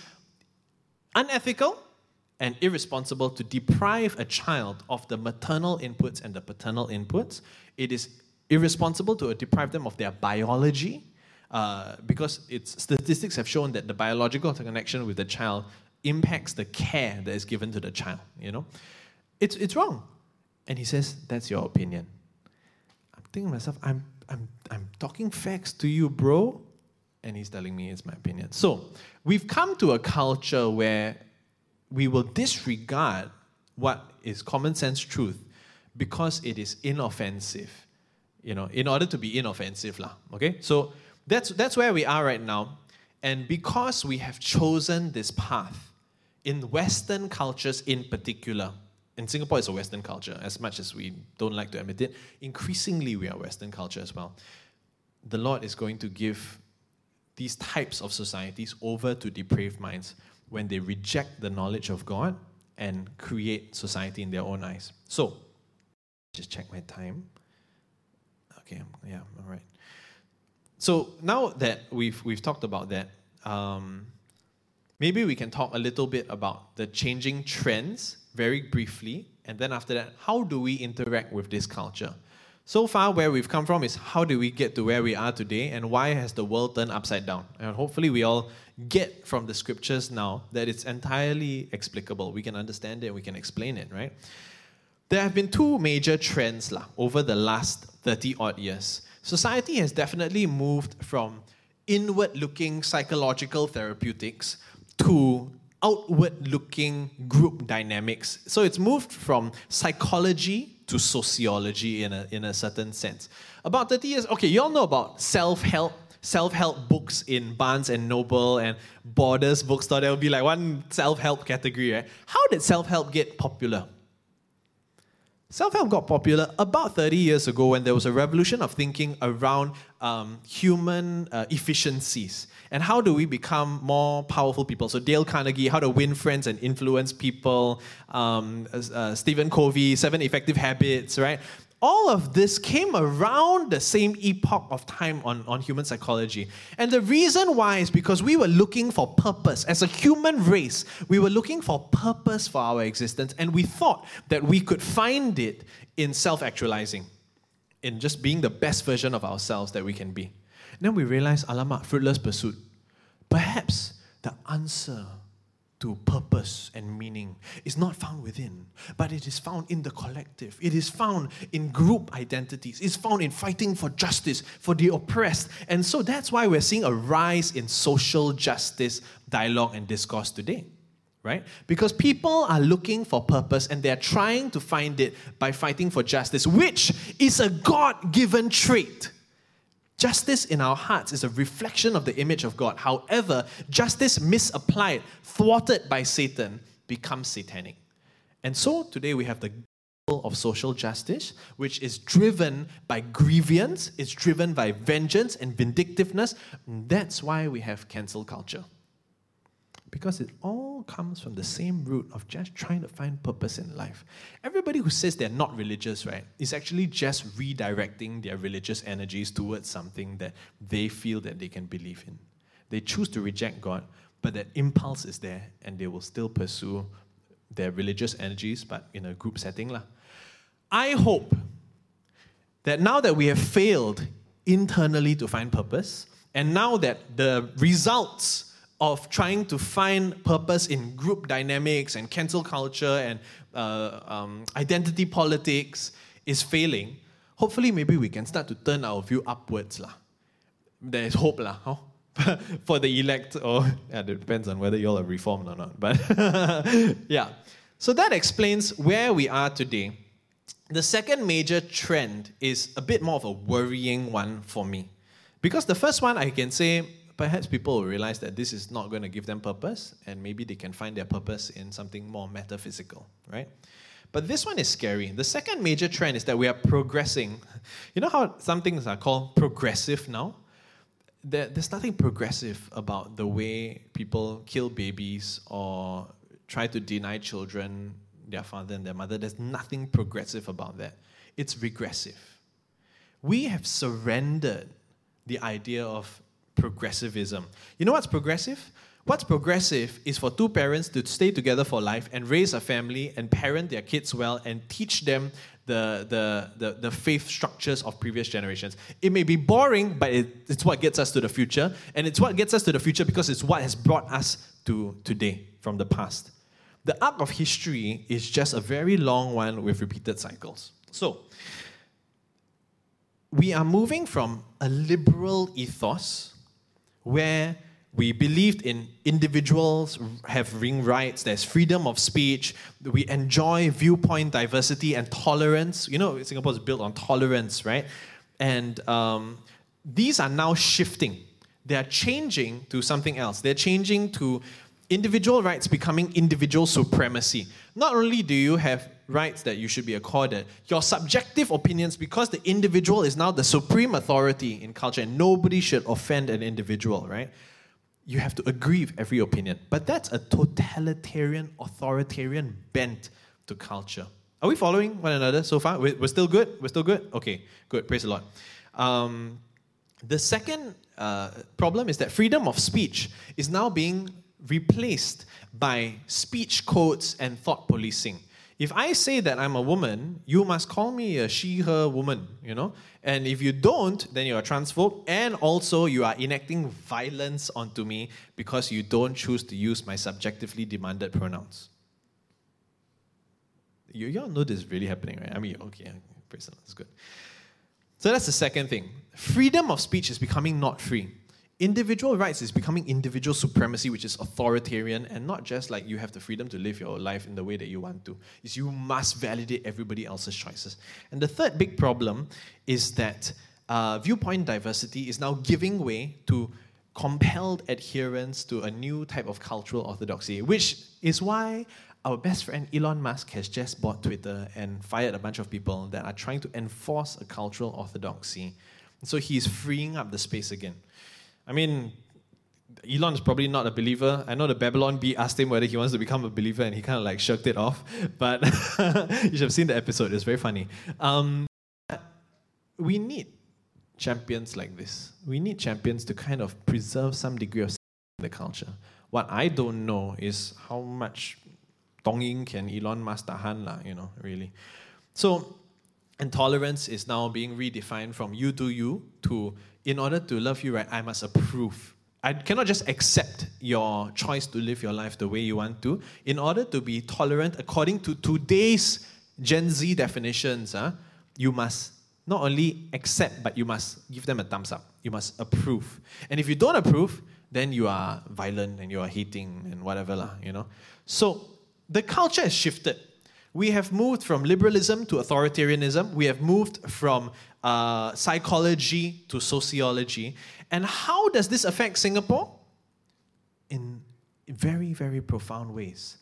unethical and irresponsible to deprive a child of the maternal inputs and the paternal inputs. It is irresponsible to deprive them of their biology, uh, because its statistics have shown that the biological connection with the child impacts the care that is given to the child. You know, it's it's wrong. And he says, "That's your opinion." I'm thinking to myself, I'm I'm I'm talking facts to you, bro. And he's telling me it's my opinion. So we've come to a culture where we will disregard what is common sense truth because it is inoffensive. You know, in order to be inoffensive, lah. Okay? So that's that's where we are right now. And because we have chosen this path, in Western cultures in particular, and Singapore is a Western culture, as much as we don't like to admit it, increasingly we are Western culture as well. The Lord is going to give these types of societies over to depraved minds when they reject the knowledge of God and create society in their own eyes. So, just check my time. Okay, yeah, all right. So now that we've we've talked about that, um, maybe we can talk a little bit about the changing trends very briefly, and then after that, how do we interact with this culture? So far, where we've come from is how do we get to where we are today, and why has the world turned upside down? And hopefully we all get from the scriptures now that it's entirely explicable. We can understand it, we can explain it, right? There have been two major trends lah, over the last thirty-odd years. Society has definitely moved from inward-looking psychological therapeutics to outward-looking group dynamics. So it's moved from psychology to sociology in a, in a certain sense. About thirty years, okay, you all know about self-help, self-help books in Barnes and Noble and Borders bookstore. There will be like one self-help category, right? How did self-help get popular? Self-help got popular about thirty years ago when there was a revolution of thinking around um, human uh, efficiencies. And how do we become more powerful people? So Dale Carnegie, How to Win Friends and Influence People, um, uh, Stephen Covey, Seven Effective Habits, right? All of this came around the same epoch of time on, on human psychology. And the reason why is because we were looking for purpose. As a human race, we were looking for purpose for our existence, and we thought that we could find it in self-actualizing, in just being the best version of ourselves that we can be. And then we realized, alamak, fruitless pursuit. Perhaps the answer to purpose and meaning is not found within, but it is found in the collective. It is found in group identities. It's found in fighting for justice, for the oppressed. And so that's why we're seeing a rise in social justice dialogue and discourse today, right? Because people are looking for purpose and they're trying to find it by fighting for justice, which is a God-given trait. Justice in our hearts is a reflection of the image of God. However, justice misapplied, thwarted by Satan, becomes satanic. And so today we have the gospel of social justice, which is driven by grievance, it's driven by vengeance and vindictiveness. And that's why we have cancel culture. Because it all comes from the same root of just trying to find purpose in life. Everybody who says they're not religious, right, is actually just redirecting their religious energies towards something that they feel that they can believe in. They choose to reject God, but that impulse is there, and they will still pursue their religious energies, but in a group setting lah. I hope that now that we have failed internally to find purpose, and now that the results of trying to find purpose in group dynamics and cancel culture and uh, um, identity politics is failing, hopefully maybe we can start to turn our view upwards lah. There is hope lah, huh? For the elect, or yeah, it depends on whether you all are reformed or not. But yeah, so that explains where we are today. The second major trend is a bit more of a worrying one for me, because the first one I can say, perhaps people will realize that this is not going to give them purpose, and maybe they can find their purpose in something more metaphysical, right? But this one is scary. The second major trend is that we are progressing. You know how some things are called progressive now? There, there's nothing progressive about the way people kill babies or try to deny children their father and their mother. There's nothing progressive about that. It's regressive. We have surrendered the idea of progressivism. You know what's progressive? What's progressive is for two parents to stay together for life and raise a family and parent their kids well and teach them the, the, the, the faith structures of previous generations. It may be boring, but it, it's what gets us to the future. And it's what gets us to the future because it's what has brought us to today from the past. The arc of history is just a very long one with repeated cycles. So, we are moving from a liberal ethos where we believed in individuals having rights, there's freedom of speech, we enjoy viewpoint diversity and tolerance. You know, Singapore is built on tolerance, right? And um, these are now shifting. They're changing to something else. They're changing to individual rights becoming individual supremacy. Not only do you have rights that you should be accorded, your subjective opinions, because the individual is now the supreme authority in culture and nobody should offend an individual, right? You have to agree with every opinion. But that's a totalitarian, authoritarian bent to culture. Are we following one another so far? We're still good? We're still good? Okay, good. Praise the Lord. Um, the second uh, problem is that freedom of speech is now being replaced by speech codes and thought policing. If I say that I'm a woman, you must call me a she, her woman, you know? And if you don't, then you're a transphobe, and also you are enacting violence onto me because you don't choose to use my subjectively demanded pronouns. You, you all know this is really happening, right? I mean, okay, praise the Lord, that's good. So that's the second thing. Freedom of speech is becoming not free. Individual rights is becoming individual supremacy, which is authoritarian, and not just like you have the freedom to live your life in the way that you want to. Is you must validate everybody else's choices. And the third big problem is that uh, viewpoint diversity is now giving way to compelled adherence to a new type of cultural orthodoxy, which is why our best friend Elon Musk has just bought Twitter and fired a bunch of people that are trying to enforce a cultural orthodoxy. So he's freeing up the space again. I mean, Elon is probably not a believer. I know the Babylon Bee asked him whether he wants to become a believer, and he kind of like shirked it off. But you should have seen the episode. It's very funny. Um, we need champions like this. We need champions to kind of preserve some degree of the culture. What I don't know is how much tonging can Elon Musk tahan lah, you know, really. So, intolerance is now being redefined from you to you to, in order to love you right, I must approve. I cannot just accept your choice to live your life the way you want to. In order to be tolerant, according to today's Gen Z definitions, uh, you must not only accept, but you must give them a thumbs up. You must approve. And if you don't approve, then you are violent and you are hating and whatever, lah, you know. So the culture has shifted. We have moved from liberalism to authoritarianism. We have moved from uh, psychology to sociology. And how does this affect Singapore? In very, very profound ways.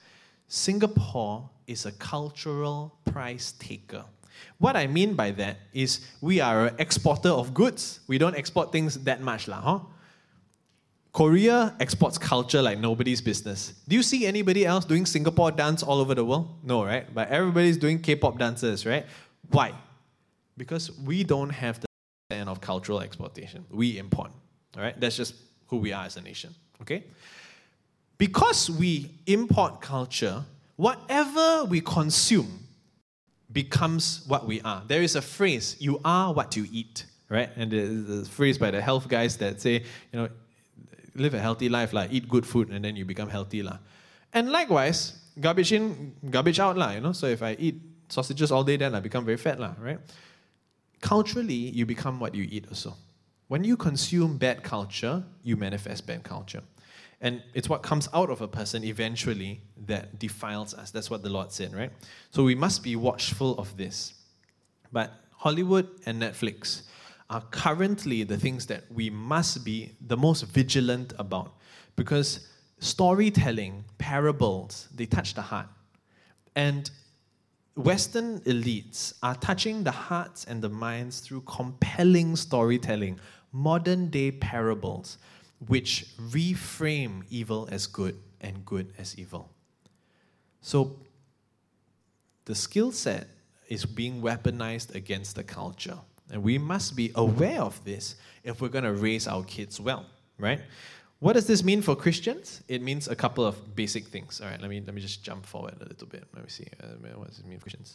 Singapore is a cultural price taker. What I mean by that is we are an exporter of goods. We don't export things that much, lah, huh? Korea exports culture like nobody's business. Do you see anybody else doing Singapore dance all over the world? No, right? But everybody's doing K-pop dances, right? Why? Because we don't have the end of cultural exportation. We import, all right? That's just who we are as a nation, okay? Because we import culture, whatever we consume becomes what we are. There is a phrase, you are what you eat, right? And there's a phrase by the health guys that say, you know, live a healthy life, like eat good food, and then you become healthy, lah. And likewise, garbage in, garbage out, lah. You know. So if I eat sausages all day, then I become very fat, lah. Right? Culturally, you become what you eat also. When you consume bad culture, you manifest bad culture, and it's what comes out of a person eventually that defiles us. That's what the Lord said, right? So we must be watchful of this. But Hollywood and Netflix are currently the things that we must be the most vigilant about, because storytelling, parables, they touch the heart. And Western elites are touching the hearts and the minds through compelling storytelling, modern-day parables, which reframe evil as good and good as evil. So the skill set is being weaponized against the culture. And we must be aware of this if we're going to raise our kids well, right? What does this mean for Christians? It means a couple of basic things. All right, let me let me just jump forward a little bit. Let me see. Uh, what does it mean for Christians?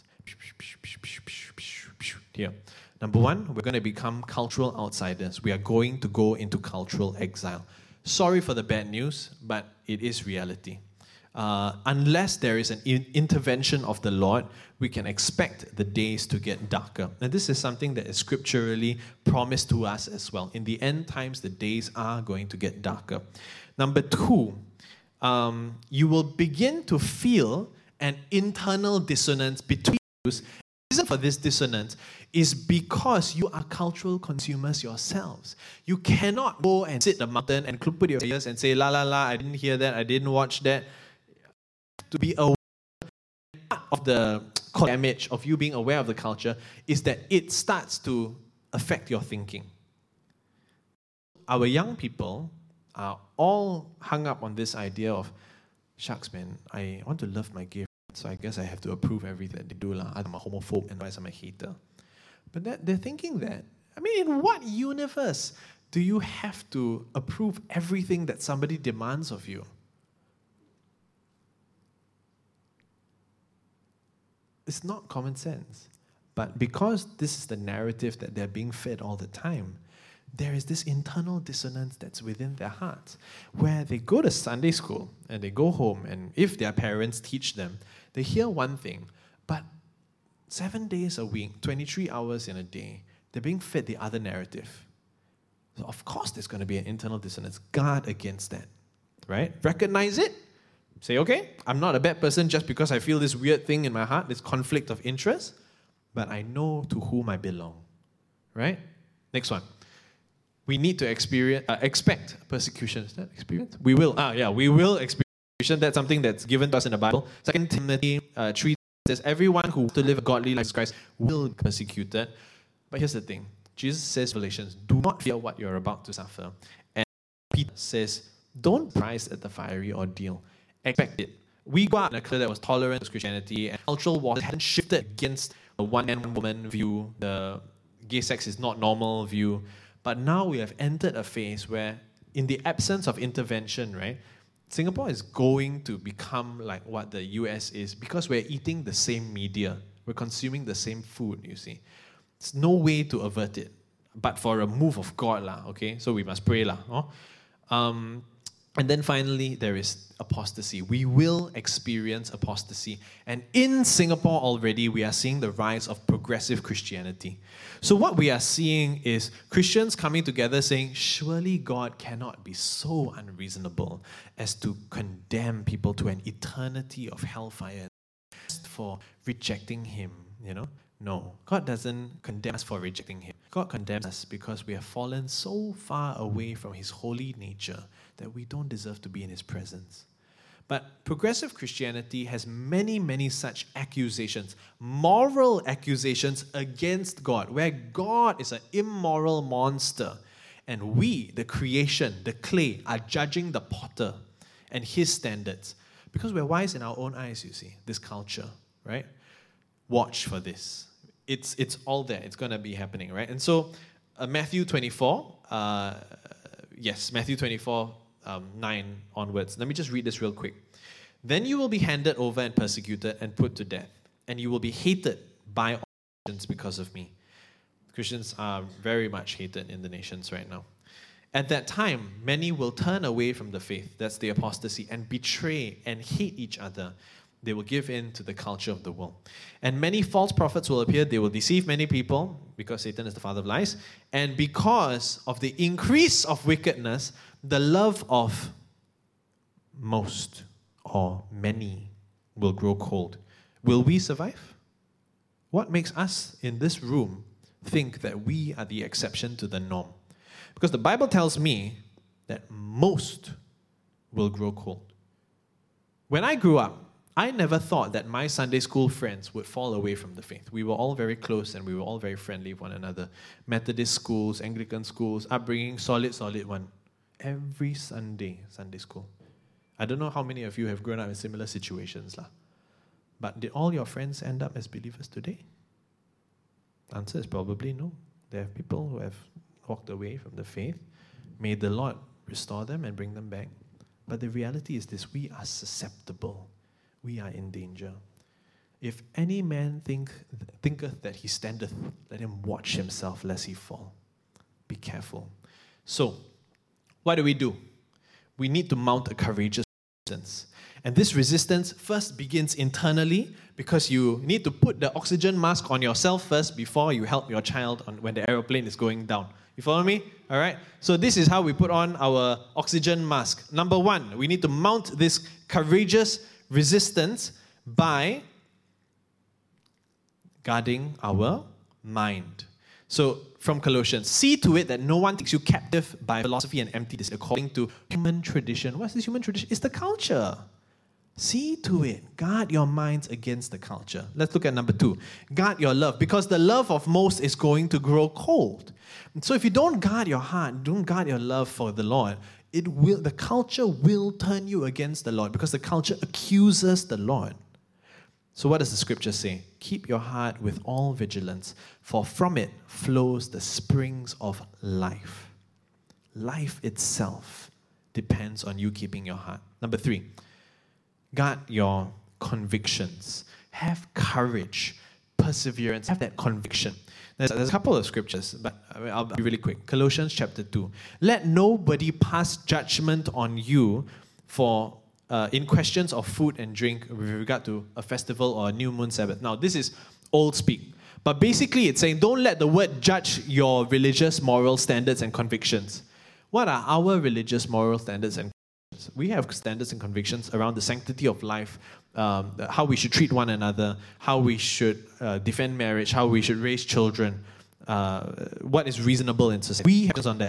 Here. Number one, we're going to become cultural outsiders. We are going to go into cultural exile. Sorry for the bad news, but it is reality. Uh, unless there is an in- intervention of the Lord, we can expect the days to get darker. And this is something that is scripturally promised to us as well. In the end times, the days are going to get darker. Number two, um, you will begin to feel an internal dissonance between you. The reason for this dissonance is because you are cultural consumers yourselves. You cannot go and sit on a mountain and put your ears and say, la la la, I didn't hear that, I didn't watch that. To be aware of the damage of you being aware of the culture is that it starts to affect your thinking. Our young people are all hung up on this idea of, shucks man, I want to love my gay friends, so I guess I have to approve everything that they do. I'm a homophobe and I'm a hater. But that, they're thinking that, I mean, in what universe do you have to approve everything that somebody demands of you? It's not common sense. But because this is the narrative that they're being fed all the time, there is this internal dissonance that's within their hearts, where they go to Sunday school and they go home, and if their parents teach them, they hear one thing, but seven days a week, twenty-three hours in a day, they're being fed the other narrative. So of course there's going to be an internal dissonance. Guard against that, right? Recognize it. Say, okay, I'm not a bad person just because I feel this weird thing in my heart, this conflict of interest, but I know to whom I belong, right? Next one. We need to experience, uh, expect persecution. Is that experience? We will. Ah, yeah, we will experience persecution. That's something that's given to us in the Bible. Second Timothy uh, three says, everyone who wants to live a godly life in Christ will be persecuted. But here's the thing. Jesus says, Galatians, do not fear what you're about to suffer. And Peter says, don't be surprised at the fiery ordeal. Expect it. We grew up in a culture that was tolerant to Christianity, and cultural wars hadn't shifted against the one-man, one-woman view, the gay sex is not normal view. But now we have entered a phase where, in the absence of intervention, right, Singapore is going to become like what the U S is, because we're eating the same media. We're consuming the same food, you see. There's no way to avert it, but for a move of God, lah, okay? So we must pray, lah. Oh? Um, And then finally, there is apostasy. We will experience apostasy. And in Singapore already, we are seeing the rise of progressive Christianity. So what we are seeing is Christians coming together saying, surely God cannot be so unreasonable as to condemn people to an eternity of hellfire just for rejecting Him, you know? No, God doesn't condemn us for rejecting Him. God condemns us because we have fallen so far away from His holy nature that we don't deserve to be in His presence. But progressive Christianity has many, many such accusations, moral accusations against God, where God is an immoral monster. And we, the creation, the clay, are judging the potter and his standards. Because we're wise in our own eyes, you see, this culture, right? Watch for this. It's, it's all there. It's going to be happening, right? And so uh, Matthew twenty-four, uh, yes, Matthew twenty-four, um, nine onwards. Let me just read this real quick. Then you will be handed over and persecuted and put to death, and you will be hated by all nations because of me. Christians are very much hated in the nations right now. At that time, many will turn away from the faith, that's the apostasy, and betray and hate each other. They will give in to the culture of the world. And many false prophets will appear. They will deceive many people, because Satan is the father of lies. And because of the increase of wickedness, the love of most or many will grow cold. Will we survive? What makes us in this room think that we are the exception to the norm? Because the Bible tells me that most will grow cold. When I grew up, I never thought that my Sunday school friends would fall away from the faith. We were all very close and we were all very friendly with one another. Methodist schools, Anglican schools, upbringing, solid, solid one. Every Sunday, Sunday school. I don't know how many of you have grown up in similar situations, lah. But did all your friends end up as believers today? Answer is probably no. There are people who have walked away from the faith. May the Lord restore them and bring them back. But the reality is this: we are susceptible. We are in danger. If any man think, thinketh that he standeth, let him watch himself lest he fall. Be careful. So, what do we do? We need to mount a courageous resistance. And this resistance first begins internally, because you need to put the oxygen mask on yourself first before you help your child on, when the aeroplane is going down. You follow me? All right? So this is how we put on our oxygen mask. Number one, we need to mount this courageous resistance by guarding our mind. So from Colossians, see to it that no one takes you captive by philosophy and empty desire according to human tradition. What's this human tradition? It's the culture. See to it. Guard your minds against the culture. Let's look at number two. Guard your love, because the love of most is going to grow cold. And so if you don't guard your heart, don't guard your love for the Lord, it will, the culture will turn you against the Lord, because the culture accuses the Lord. So what does the scripture say? Keep your heart with all vigilance, for from it flows the springs of life. Life itself depends on you keeping your heart. Number three, guard your convictions. Have courage, perseverance, have that conviction. There's, there's a couple of scriptures, but I'll be really quick. Colossians chapter two. Let nobody pass judgment on you for uh, in questions of food and drink with regard to a festival or a new moon Sabbath. Now, this is old speak. But basically, it's saying don't let the word judge your religious moral standards and convictions. What are our religious moral standards and convictions? We have standards and convictions around the sanctity of life, um, how we should treat one another, how we should uh, defend marriage, how we should raise children, uh, what is reasonable in society. We have on that.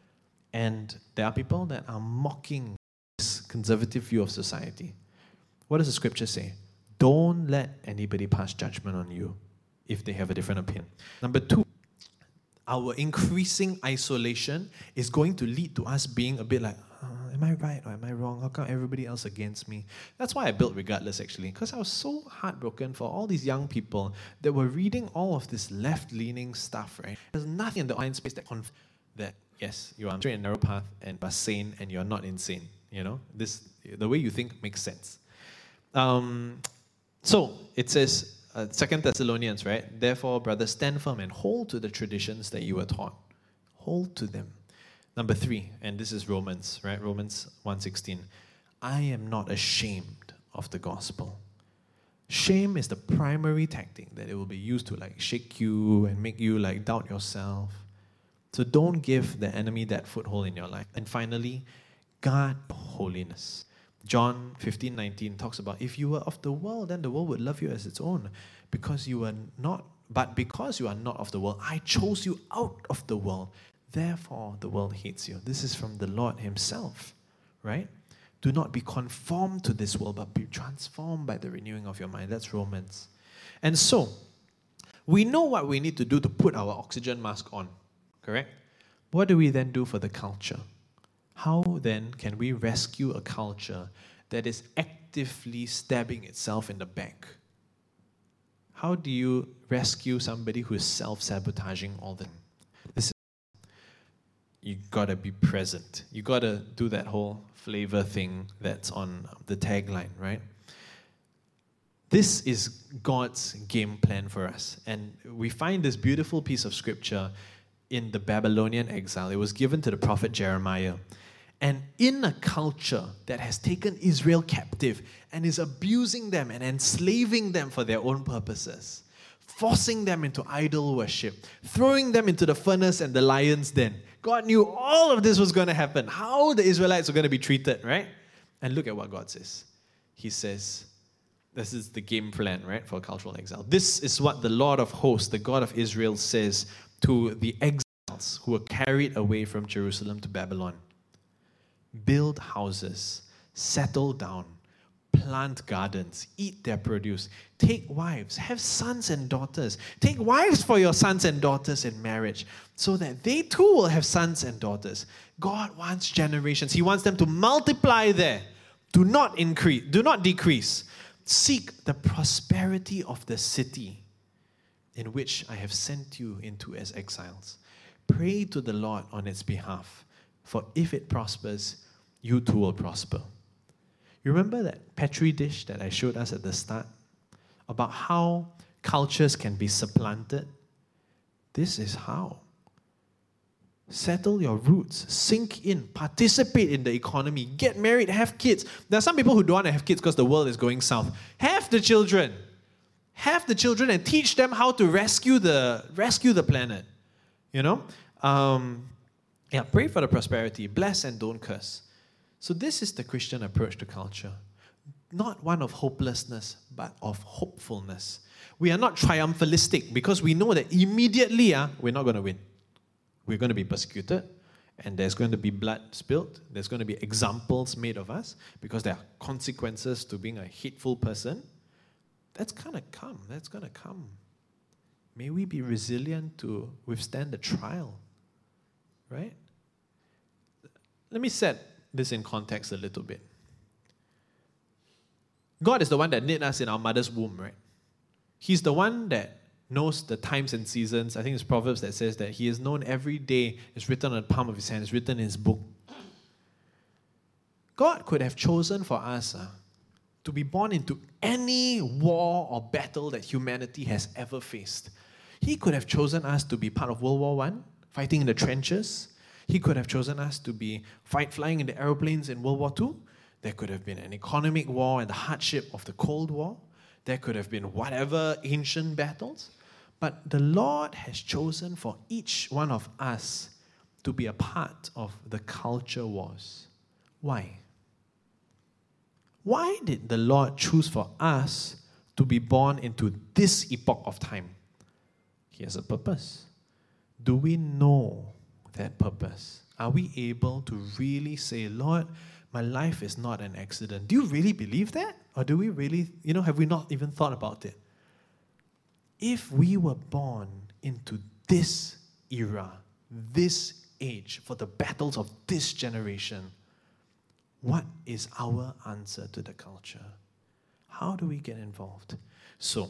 And there are people that are mocking this conservative view of society. What does the scripture say? Don't let anybody pass judgment on you if they have a different opinion. Number two, our increasing isolation is going to lead to us being a bit like, uh, am I right or am I wrong? How come everybody else against me? That's why I built Regardless, actually, because I was so heartbroken for all these young people that were reading all of this left-leaning stuff, right? There's nothing in the online space that conf- that, yes, you are on a straight and narrow path and are sane and you're not insane. You know, this the way you think makes sense. Um, so, it says, Uh, Second Thessalonians, right? Therefore, brothers, stand firm and hold to the traditions that you were taught. Hold to them. Number three, and this is Romans, right? Romans one sixteen. I am not ashamed of the gospel. Shame is the primary tactic that it will be used to like shake you and make you like doubt yourself. So don't give the enemy that foothold in your life. And finally, guard holiness. John fifteen nineteen talks about, if you were of the world, then the world would love you as its own. Because you are not, but because you are not of the world, I chose you out of the world. Therefore, the world hates you. This is from the Lord himself, right? Do not be conformed to this world, but be transformed by the renewing of your mind. That's Romans. And so, we know what we need to do to put our oxygen mask on, correct? What do we then do for the culture? How then can we rescue a culture that is actively stabbing itself in the back? How do you rescue somebody who is self-sabotaging all the time? This is, you gotta be present. You gotta do that whole flavor thing that's on the tagline, right? This is God's game plan for us. And we find this beautiful piece of scripture in the Babylonian exile. It was given to the prophet Jeremiah. And in a culture that has taken Israel captive and is abusing them and enslaving them for their own purposes, forcing them into idol worship, throwing them into the furnace and the lion's den, God knew all of this was going to happen, how the Israelites were going to be treated, right? And look at what God says. He says, this is the game plan, right, for cultural exile. This is what the Lord of hosts, the God of Israel, says to the exiles who were carried away from Jerusalem to Babylon. Build houses, settle down, plant gardens, eat their produce, take wives, have sons and daughters. Take wives for your sons and daughters in marriage, so that they too will have sons and daughters. God wants generations. He wants them to multiply there. Do not increase, do not decrease. Seek the prosperity of the city in which I have sent you into as exiles. Pray to the Lord on its behalf, for if it prospers, you too will prosper. You remember that Petri dish that I showed us at the start? About how cultures can be supplanted? This is how. Settle your roots, sink in, participate in the economy, get married, have kids. There are some people who don't want to have kids because the world is going south. Have the children. Have the children and teach them how to rescue the, rescue the planet. You know? Um, yeah, pray for the prosperity. Bless and don't curse. So this is the Christian approach to culture. Not one of hopelessness, but of hopefulness. We are not triumphalistic because we know that immediately uh, we're not going to win. We're going to be persecuted, and there's going to be blood spilled. There's going to be examples made of us because there are consequences to being a hateful person. That's going to come. That's going to come. May we be resilient to withstand the trial, right? Let me set this in context a little bit. God is the one that knit us in our mother's womb, right? He's the one that knows the times and seasons. I think it's Proverbs that says that He is known every day. It's written on the palm of His hand. It's written in His book. God could have chosen for us uh, to be born into any war or battle that humanity has ever faced. He could have chosen us to be part of World War One, fighting in the trenches. He could have chosen us to be fight flying in the aeroplanes in World War Two. There could have been an economic war and the hardship of the Cold War. There could have been whatever ancient battles. But the Lord has chosen for each one of us to be a part of the culture wars. Why? Why did the Lord choose for us to be born into this epoch of time? He has a purpose. Do we know that purpose? Are we able to really say, Lord, my life is not an accident? Do you really believe that? Or do we really, you know, have we not even thought about it? If we were born into this era, this age, for the battles of this generation, what is our answer to the culture? How do we get involved? So,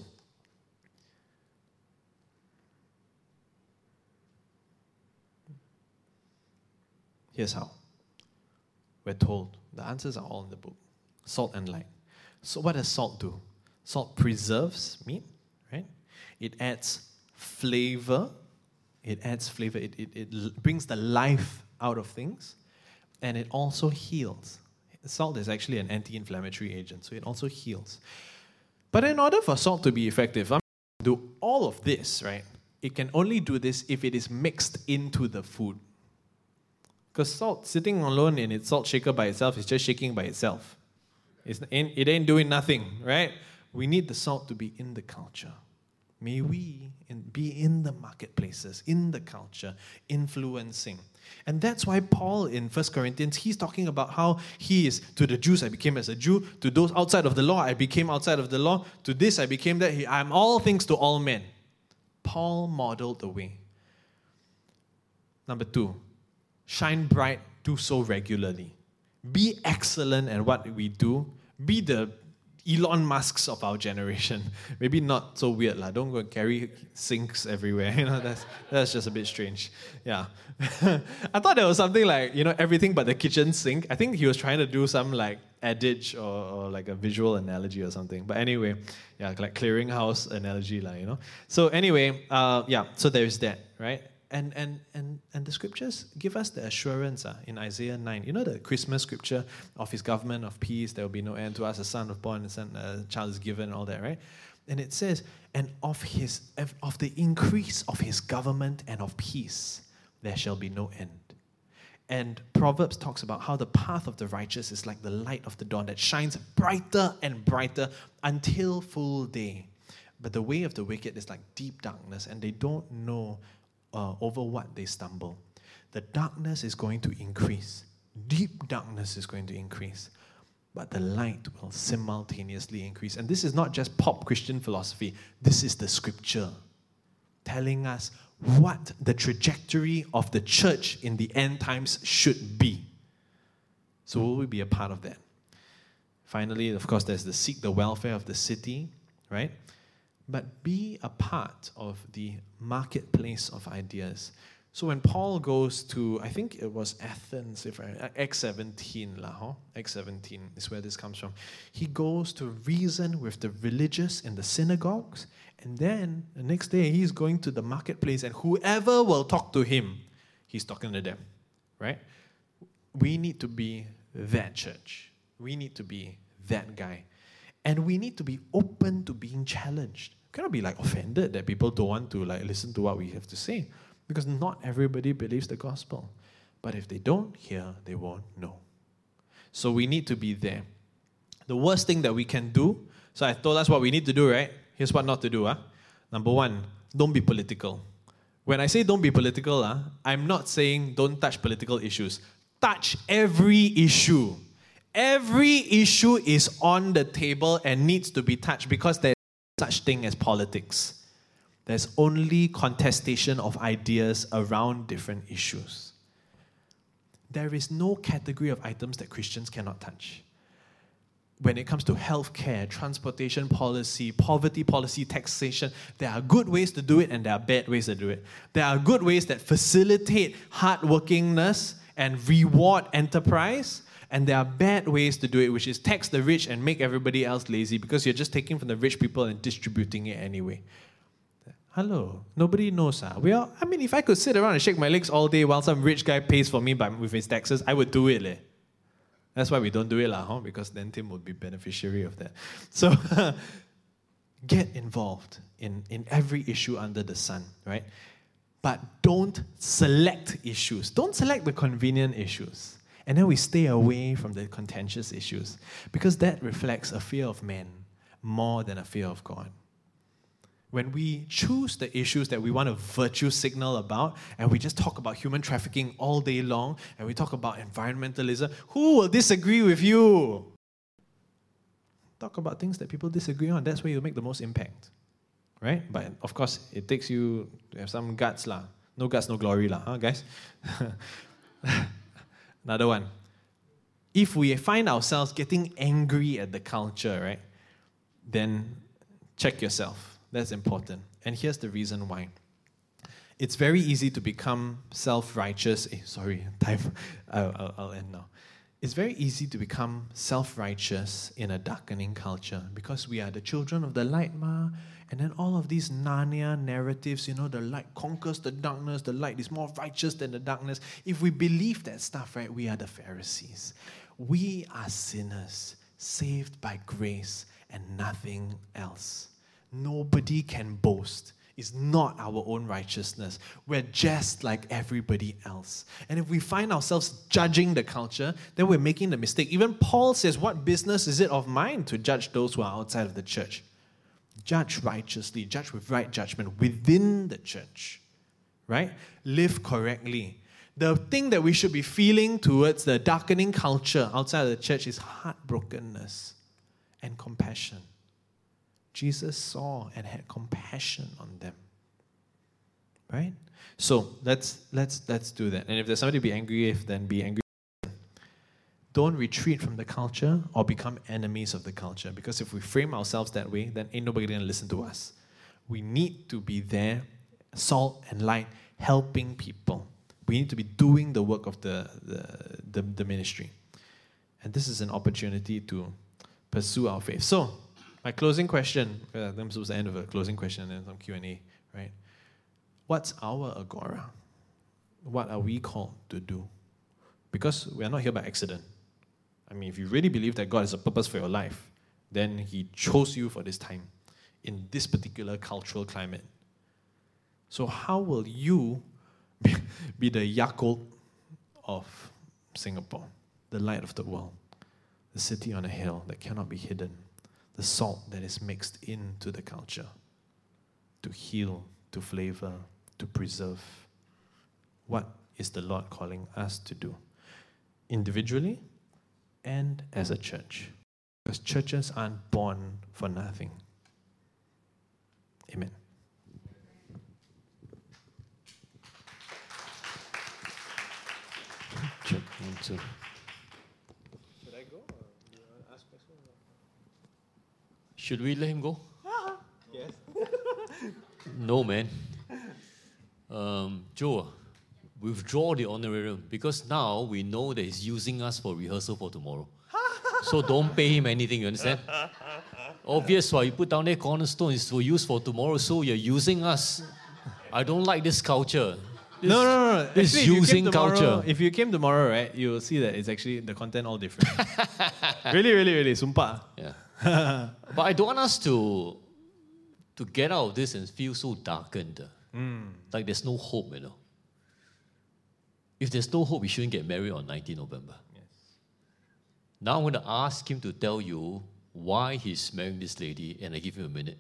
here's how. We're told. The answers are all in the book. Salt and light. So what does salt do? Salt preserves meat, right? It adds flavor. It adds flavor. It, it, it brings the life out of things. And it also heals. Salt is actually an anti-inflammatory agent, so it also heals. But in order for salt to be effective, I'm going to do all of this, right? It can only do this if it is mixed into the food. Because salt, sitting alone in its salt shaker by itself, is just shaking by itself. It's, it ain't doing nothing, right? We need the salt to be in the culture. May we in, be in the marketplaces, in the culture, influencing. And that's why Paul in First Corinthians, he's talking about how he is, to the Jews I became as a Jew, to those outside of the law I became outside of the law, to this I became that, I am all things to all men. Paul modeled the way. Number two, shine bright, do so regularly. Be excellent at what we do. Be the Elon Musks of our generation. Maybe not so weird, lah. Don't go and carry sinks everywhere. You know, that's that's just a bit strange. Yeah. I thought there was something like, you know, everything but the kitchen sink. I think he was trying to do some like adage or, or like a visual analogy or something. But anyway, yeah, like clearinghouse analogy, lah, you know. So anyway, uh, yeah, so there's that, right? And and and and the scriptures give us the assurance uh, in Isaiah nine. You know the Christmas scripture of his government of peace, there will be no end to us, a son was born, a son, a child is given, all that, right? And it says, and of his of the increase of his government and of peace, there shall be no end. And Proverbs talks about how the path of the righteous is like the light of the dawn that shines brighter and brighter until full day. But the way of the wicked is like deep darkness, and they don't know Uh, over what they stumble. The darkness is going to increase. Deep darkness is going to increase. But the light will simultaneously increase. And this is not just pop Christian philosophy. This is the scripture telling us what the trajectory of the church in the end times should be. So will we be a part of that? Finally, of course, there's the seek the welfare of the city, right? But be a part of the marketplace of ideas. So when Paul goes to, I think it was Athens, if I, Acts seventeen, lah, huh? Acts seventeen is where this comes from. He goes to reason with the religious in the synagogues, and then the next day he's going to the marketplace, and whoever will talk to him, he's talking to them, right? We need to be that church. We need to be that guy. And we need to be open to being challenged. We cannot be like offended that people don't want to like listen to what we have to say, because not everybody believes the gospel. But if they don't hear, they won't know. So we need to be there. The worst thing that we can do, so I told us what we need to do, right? Here's what not to do. Huh? Number one, don't be political. When I say don't be political, huh, I'm not saying don't touch political issues. Touch every issue. Every issue is on the table and needs to be touched, because there's no such thing as politics. There's only contestation of ideas around different issues. There is no category of items that Christians cannot touch. When it comes to healthcare, transportation policy, poverty policy, taxation, there are good ways to do it and there are bad ways to do it. There are good ways that facilitate hardworkingness and reward enterprise, and there are bad ways to do it, which is tax the rich and make everybody else lazy, because you're just taking from the rich people and distributing it anyway. Hello, nobody knows. Huh? We are, I mean, if I could sit around and shake my legs all day while some rich guy pays for me by, with his taxes, I would do it. Leh. That's why we don't do it, lah, huh? Because then Tim would be beneficiary of that. So get involved in, in every issue under the sun, right? But don't select issues. Don't select the convenient issues. And then we stay away from the contentious issues, because that reflects a fear of man more than a fear of God. When we choose the issues that we want to virtue signal about, and we just talk about human trafficking all day long, and we talk about environmentalism, who will disagree with you? Talk about things that people disagree on. That's where you make the most impact, right? But of course, it takes you to have some guts, lah. No guts, no glory, lah, huh, guys? Another one. If we find ourselves getting angry at the culture, right, then check yourself. That's important. And here's the reason why. It's very easy to become self-righteous. Eh, sorry, time. I'll, I'll, I'll end now. It's very easy to become self-righteous in a darkening culture, because we are the children of the light, ma. And then all of these Narnia narratives, you know, the light conquers the darkness, the light is more righteous than the darkness. If we believe that stuff, right, we are the Pharisees. We are sinners, saved by grace and nothing else. Nobody can boast. It's not our own righteousness. We're just like everybody else. And if we find ourselves judging the culture, then we're making the mistake. Even Paul says, what business is it of mine to judge those who are outside of the church? judge righteously, judge with right judgment within the church, right? Live correctly. The thing that we should be feeling towards the darkening culture outside of the church is heartbrokenness and compassion. Jesus saw and had compassion on them. Right? So let's let's let's do that. And if there's somebody to be angry with, then be angry. Don't retreat from the culture or become enemies of the culture. Because if we frame ourselves that way, then ain't nobody going to listen to us. We need to be there, salt and light, helping people. We need to be doing the work of the, the, the, the ministry. And this is an opportunity to pursue our faith. So, my closing question, uh, this was the end of a closing question and some Q and A, right? What's our agora? What are we called to do? Because we are not here by accident. I mean, if you really believe that God has a purpose for your life, then He chose you for this time, in this particular cultural climate. So how will you be the Yakult of Singapore, the light of the world, the city on a hill that cannot be hidden, the salt that is mixed into the culture to heal, to flavor, to preserve? What is the Lord calling us to do? Individually and as a church. Because churches aren't born for nothing. Amen. Check, one, two. Should I go or do you want to ask questions? Should we let him go? Yes. No, man. Um, Joe, withdraw the honorarium because now we know that he's using us for rehearsal for tomorrow. So don't pay him anything, you understand? Obvious, why you put down there cornerstone is for use for tomorrow, so you're using us. I don't like this culture. This, no, no, no. no. This Actually, using if tomorrow, culture. If you came tomorrow, right, you will see that it's actually the content all different. really, really, really. Sumpah. Yeah. But I don't want us to to get out of this and feel so darkened. Mm. Like there's no hope, you know. If there's no hope, we shouldn't get married on nineteenth of November. Yes. Now I'm going to ask him to tell you why he's marrying this lady, and I give him a minute.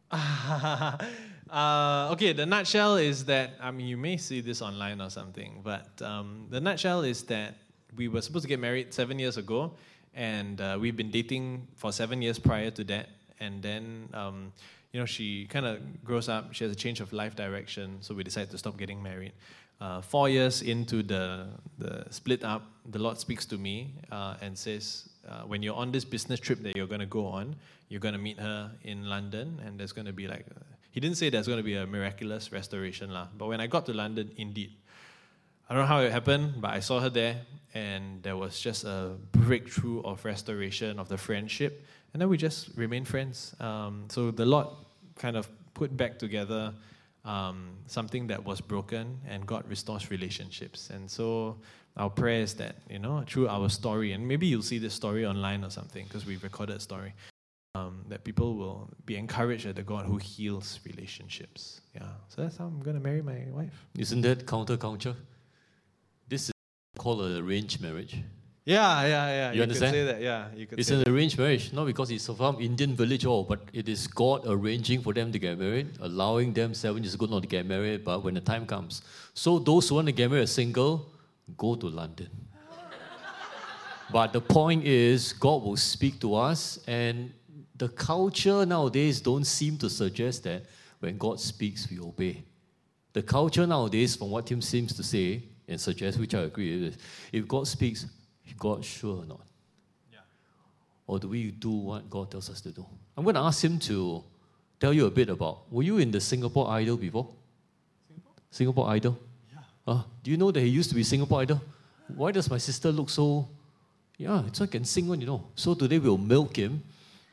uh, okay, the nutshell is that, I mean, you may see this online or something, but um, the nutshell is that we were supposed to get married seven years ago, and uh, we've been dating for seven years prior to that, and then, um, you know, she kind of grows up, she has a change of life direction, so we decided to stop getting married. Uh, four years into the, the split up, the Lord speaks to me uh, and says, uh, when you're on this business trip that you're going to go on, you're going to meet her in London, and there's going to be like, uh, he didn't say there's going to be a miraculous restoration, lah. But when I got to London, indeed, I don't know how it happened, but I saw her there, and there was just a breakthrough of restoration of the friendship, and then we just remained friends. Um, so the Lord kind of put back together Um, something that was broken, and God restores relationships. And so our prayer is that, you know, through our story, and maybe you'll see this story online or something because we've recorded a story, um, that people will be encouraged at the God who heals relationships. Yeah, so that's how I'm going to marry my wife. Isn't that counterculture? This is called an arranged marriage. Yeah, yeah, yeah. You, you understand? Could say that. Yeah, you could. It's say an that. arranged marriage, not because it's from Indian village or, but it is God arranging for them to get married, allowing them seven years ago not to get married, but when the time comes. So those who want to get married as single, go to London. But the point is, God will speak to us, and the culture nowadays don't seem to suggest that when God speaks, we obey. The culture nowadays, from what Tim seems to say and suggest, which I agree with, if God speaks, God sure or not? Yeah. Or do we do what God tells us to do? I'm going to ask him to tell you a bit about, were you in the Singapore Idol before? Singapore, Singapore Idol? Yeah. Uh, do you know that he used to be Singapore Idol? Why does my sister look so, yeah, it's like can sing one, you know. So today we'll milk him.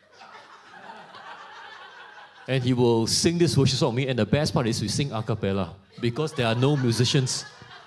And he will sing this worship song with me, and the best part is we sing a cappella because there are no musicians.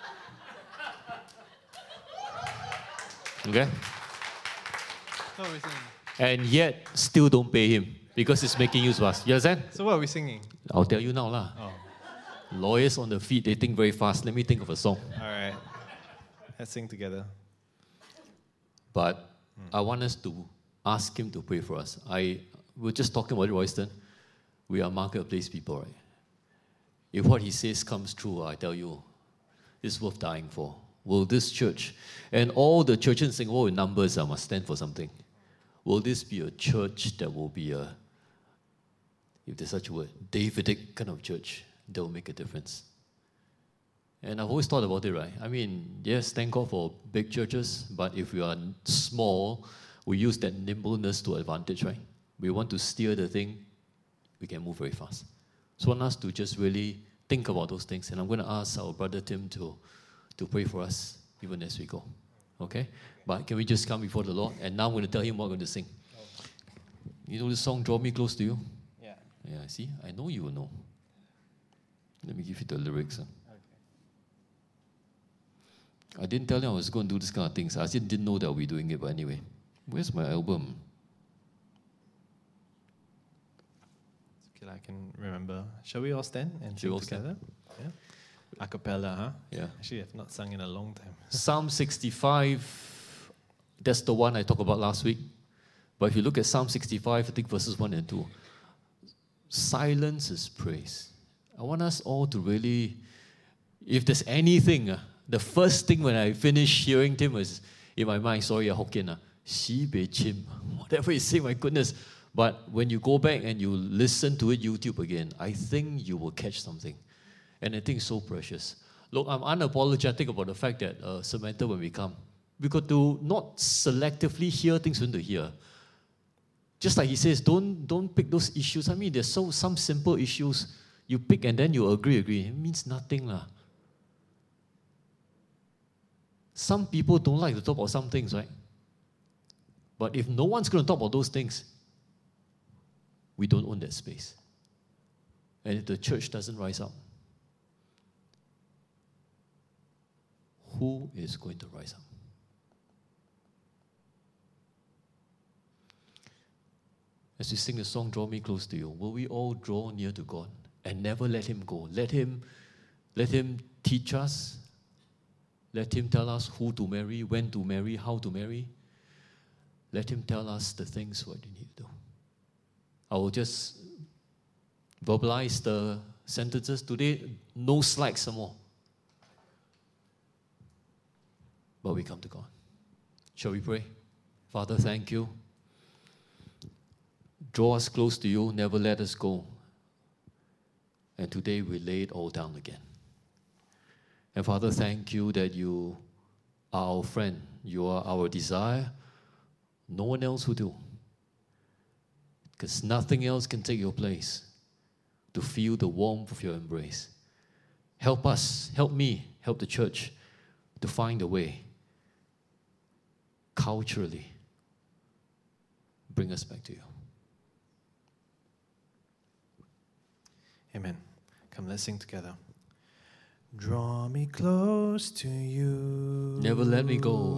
Okay? What are we singing? And yet, still don't pay him because it's making use of us. You understand? So what are we singing? I'll tell you now. lah. Oh. Lawyers on the feet, they think very fast. Let me think of a song. All right. Let's sing together. But mm. I want us to ask him to pray for us. I We were just talking about it, Royston. We are marketplace people, right? If what he says comes true, I tell you, it's worth dying for. Will this church, and all the churches in Singapore in numbers uh, must stand for something. Will this be a church that will be a, if there's such a word, Davidic kind of church that will make a difference? And I've always thought about it, right? I mean, yes, thank God for big churches, but if we are small, we use that nimbleness to advantage, right? We want to steer the thing, we can move very fast. So I want us to just really think about those things. And I'm going to ask our brother Tim to, to pray for us even as we go. Okay? But can we just come before the Lord? And now I'm going to tell him what we're going to sing. You know the song, Draw Me Close to You? Yeah. Yeah, see? I know you will know. Let me give you the lyrics. Huh? I didn't tell him I was going to do this kind of things. I just didn't know that I'll be doing it, but anyway. Where's my album? Okay, I can remember. Shall we all stand and Shall we sing all together? Yeah. A cappella, huh? Yeah. Actually, I've not sung in a long time. Psalm sixty-five, that's the one I talked about last week. But if you look at Psalm sixty-five, I think verses one and two, silence is praise. I want us all to really, if there's anything, uh, the first thing when I finished hearing Tim was in my mind, sorry, a Hokkien, uh, Si Bei Chim, whatever you say, my goodness. But when you go back and you listen to it YouTube again, I think you will catch something. And I think it's so precious. Look, I'm unapologetic about the fact that uh, Samantha, when we come, we got to not selectively hear things we want to hear. Just like he says, don't, don't pick those issues. I mean, there's so some simple issues you pick and then you agree, agree. It means nothing. lah. Some people don't like to talk about some things, right? But if no one's going to talk about those things, we don't own that space. And if the church doesn't rise up, who is going to rise up? As we sing the song, Draw Me Close to You, will we all draw near to God and never let him go? Let him, let him teach us. Let him tell us who to marry, when to marry, how to marry. Let him tell us the things what we need to do. I will just verbalize the sentences today. No slides some more. But we come to God. Shall we pray? Father, thank you. Draw us close to you, never let us go. And today we lay it all down again. And Father, thank you that you are our friend. You are our desire. No one else will do. Because nothing else can take your place to feel the warmth of your embrace. Help us, help me, help the church to find a way culturally bring us back to you. Amen. Come, let's sing together. Draw me close to you. Never let me go.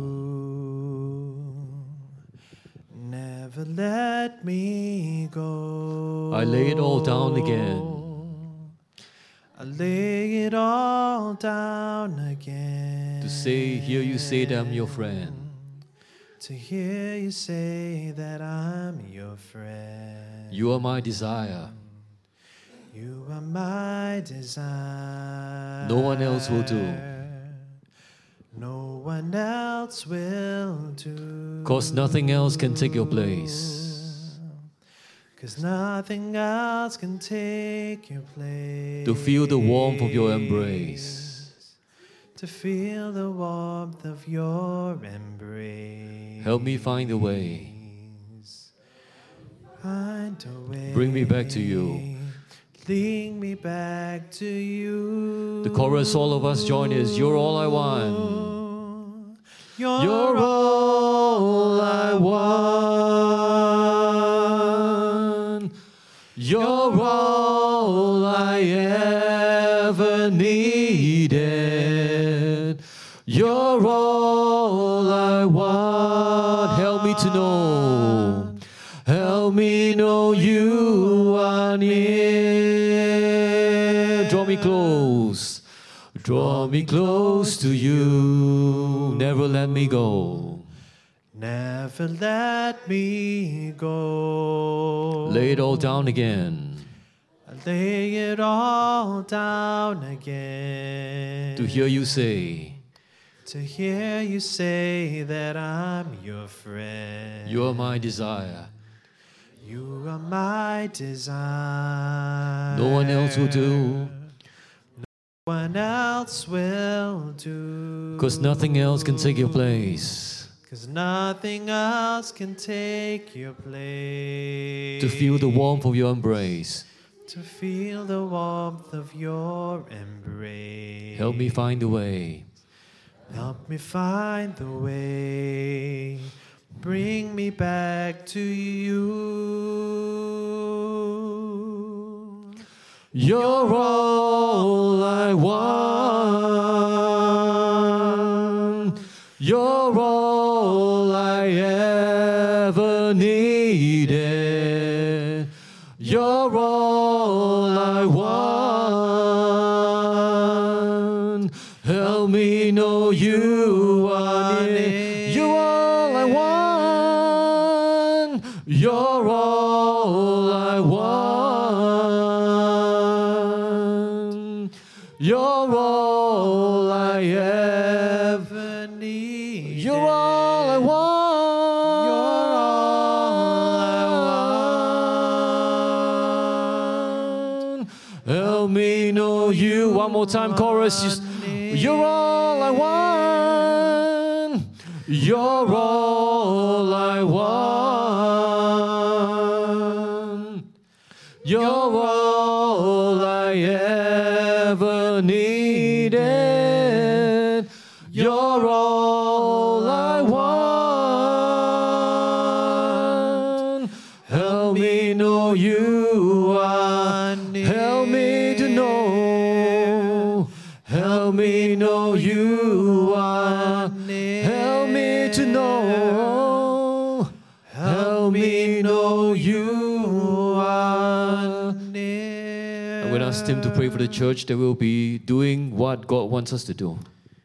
Never let me go. I lay it all down again. I lay it all down again. To say, hear you say that I'm your friend. To hear you say that I'm your friend. You are my desire. You are my desire. No one else will do. No one else will do. 'Cause nothing else can take your place. 'Cause nothing else can take your place. To feel the warmth of your embrace. To feel the warmth of your embrace. Help me find a way. Find a way. Bring me back to you. Lead me back to you. The chorus all of us join is, you're all I want. You're, You're all I want. You're all I ever needed. You're all I want. Help me to know. Help me know you are near. Draw me close. Draw me close to you. Never let me go. Never let me go. Lay it all down again. lay it all down again. To hear you say, To hear you say that I'm your friend. you are my desire. You are my desire. No one else will do. No one else will do. Because nothing else can take your place. Because nothing else can take your place. To feel the warmth of your embrace. To feel the warmth of your embrace. Help me find the way. Help me find the way. Bring me back to you. You're all I want. You're all I ever needed. You're all I want. Help me know you are near. You're all I want. You're all I want. You're all I ever need. You're all I want. You're all I want. Help me know you. One more time, chorus. Just, you're all I want. You're all I want. You're all I ever needed. You're all I want. Help me know you are near. Help me to know. Help me know you are near. Help me to know. Help me know you are near. I'm going to ask Tim to pray for the church that will be doing what God wants us to do.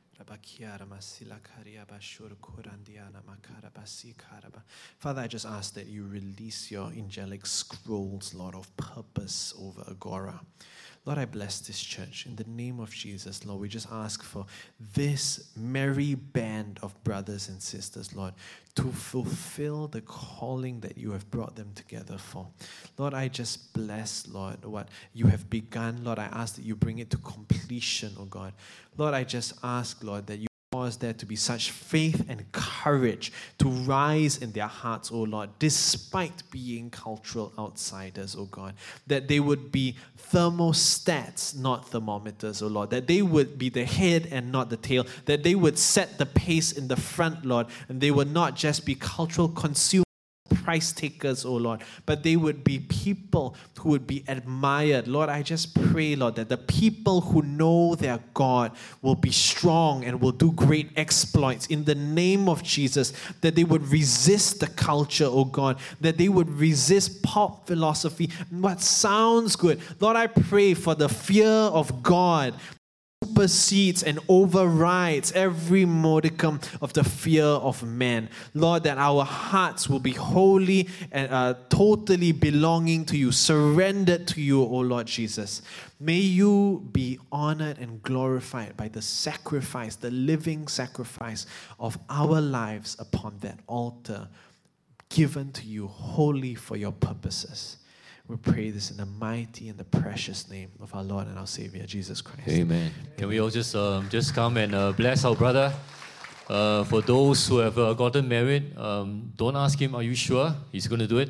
Father, I just ask that you release your angelic scrolls, Lord, of purpose over Agora. Lord, I bless this church. In the name of Jesus, Lord, we just ask for this merry band of brothers and sisters, Lord, to fulfill the calling that you have brought them together for. Lord, I just bless, Lord, what you have begun. Lord, I ask that you bring it to completion, oh God. Lord, I just ask, Lord, that you cause there to be such faith and courage to rise in their hearts, oh Lord, despite being cultural outsiders, oh God. That they would be thermostats, not thermometers, oh Lord. That they would be the head and not the tail. That they would set the pace in the front, Lord. And they would not just be cultural consumers, price takers, oh Lord, but they would be people who would be admired. Lord, I just pray, Lord, that the people who know their God will be strong and will do great exploits in the name of Jesus, that they would resist the culture, oh God, that they would resist pop philosophy, what sounds good. Lord, I pray for the fear of God supersedes and overrides every modicum of the fear of man. Lord, that our hearts will be wholly and uh, totally belonging to you, surrendered to you, O Lord Jesus. May you be honored and glorified by the sacrifice, the living sacrifice of our lives upon that altar, given to you wholly for your purposes. We pray this in the mighty and the precious name of our Lord and our Savior, Jesus Christ. Amen. Can we all just um, just come and uh, bless our brother? Uh, for those who have uh, gotten married, um, don't ask him, are you sure he's going to do it?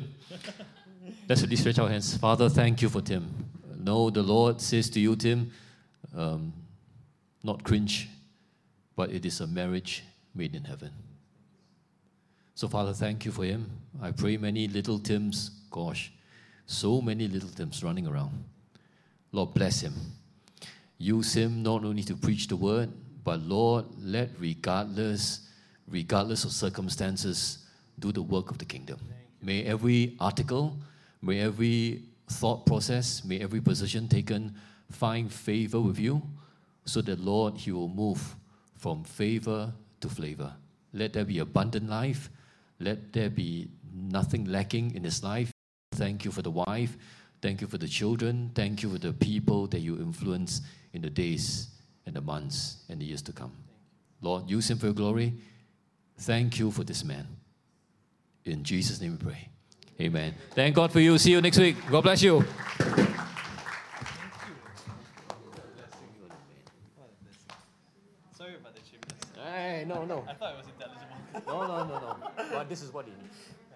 Let's really stretch our hands. Father, thank you for Tim. No, the Lord says to you, Tim, um, not cringe, but it is a marriage made in heaven. So, Father, thank you for him. I pray many little Tims, gosh, so many little Tims running around. Lord, bless him. Use him not only to preach the word, but Lord, let regardless, regardless of circumstances, do the work of the kingdom. May every article, may every thought process, may every position taken find favor with you, so that, Lord, he will move from favor to flavor. Let there be abundant life. Let there be nothing lacking in his life. Thank you for the wife Thank you for the children. Thank you for the people that you influence in the days and the months and the years to come. Lord, use him for your glory. Thank you for this man. In Jesus' name we pray. Amen. Thank God for you. See you next week. God bless you. Sorry about the chimney. Hey, no, no. I thought it was intelligible. No, no, no, no. But this is what he needs.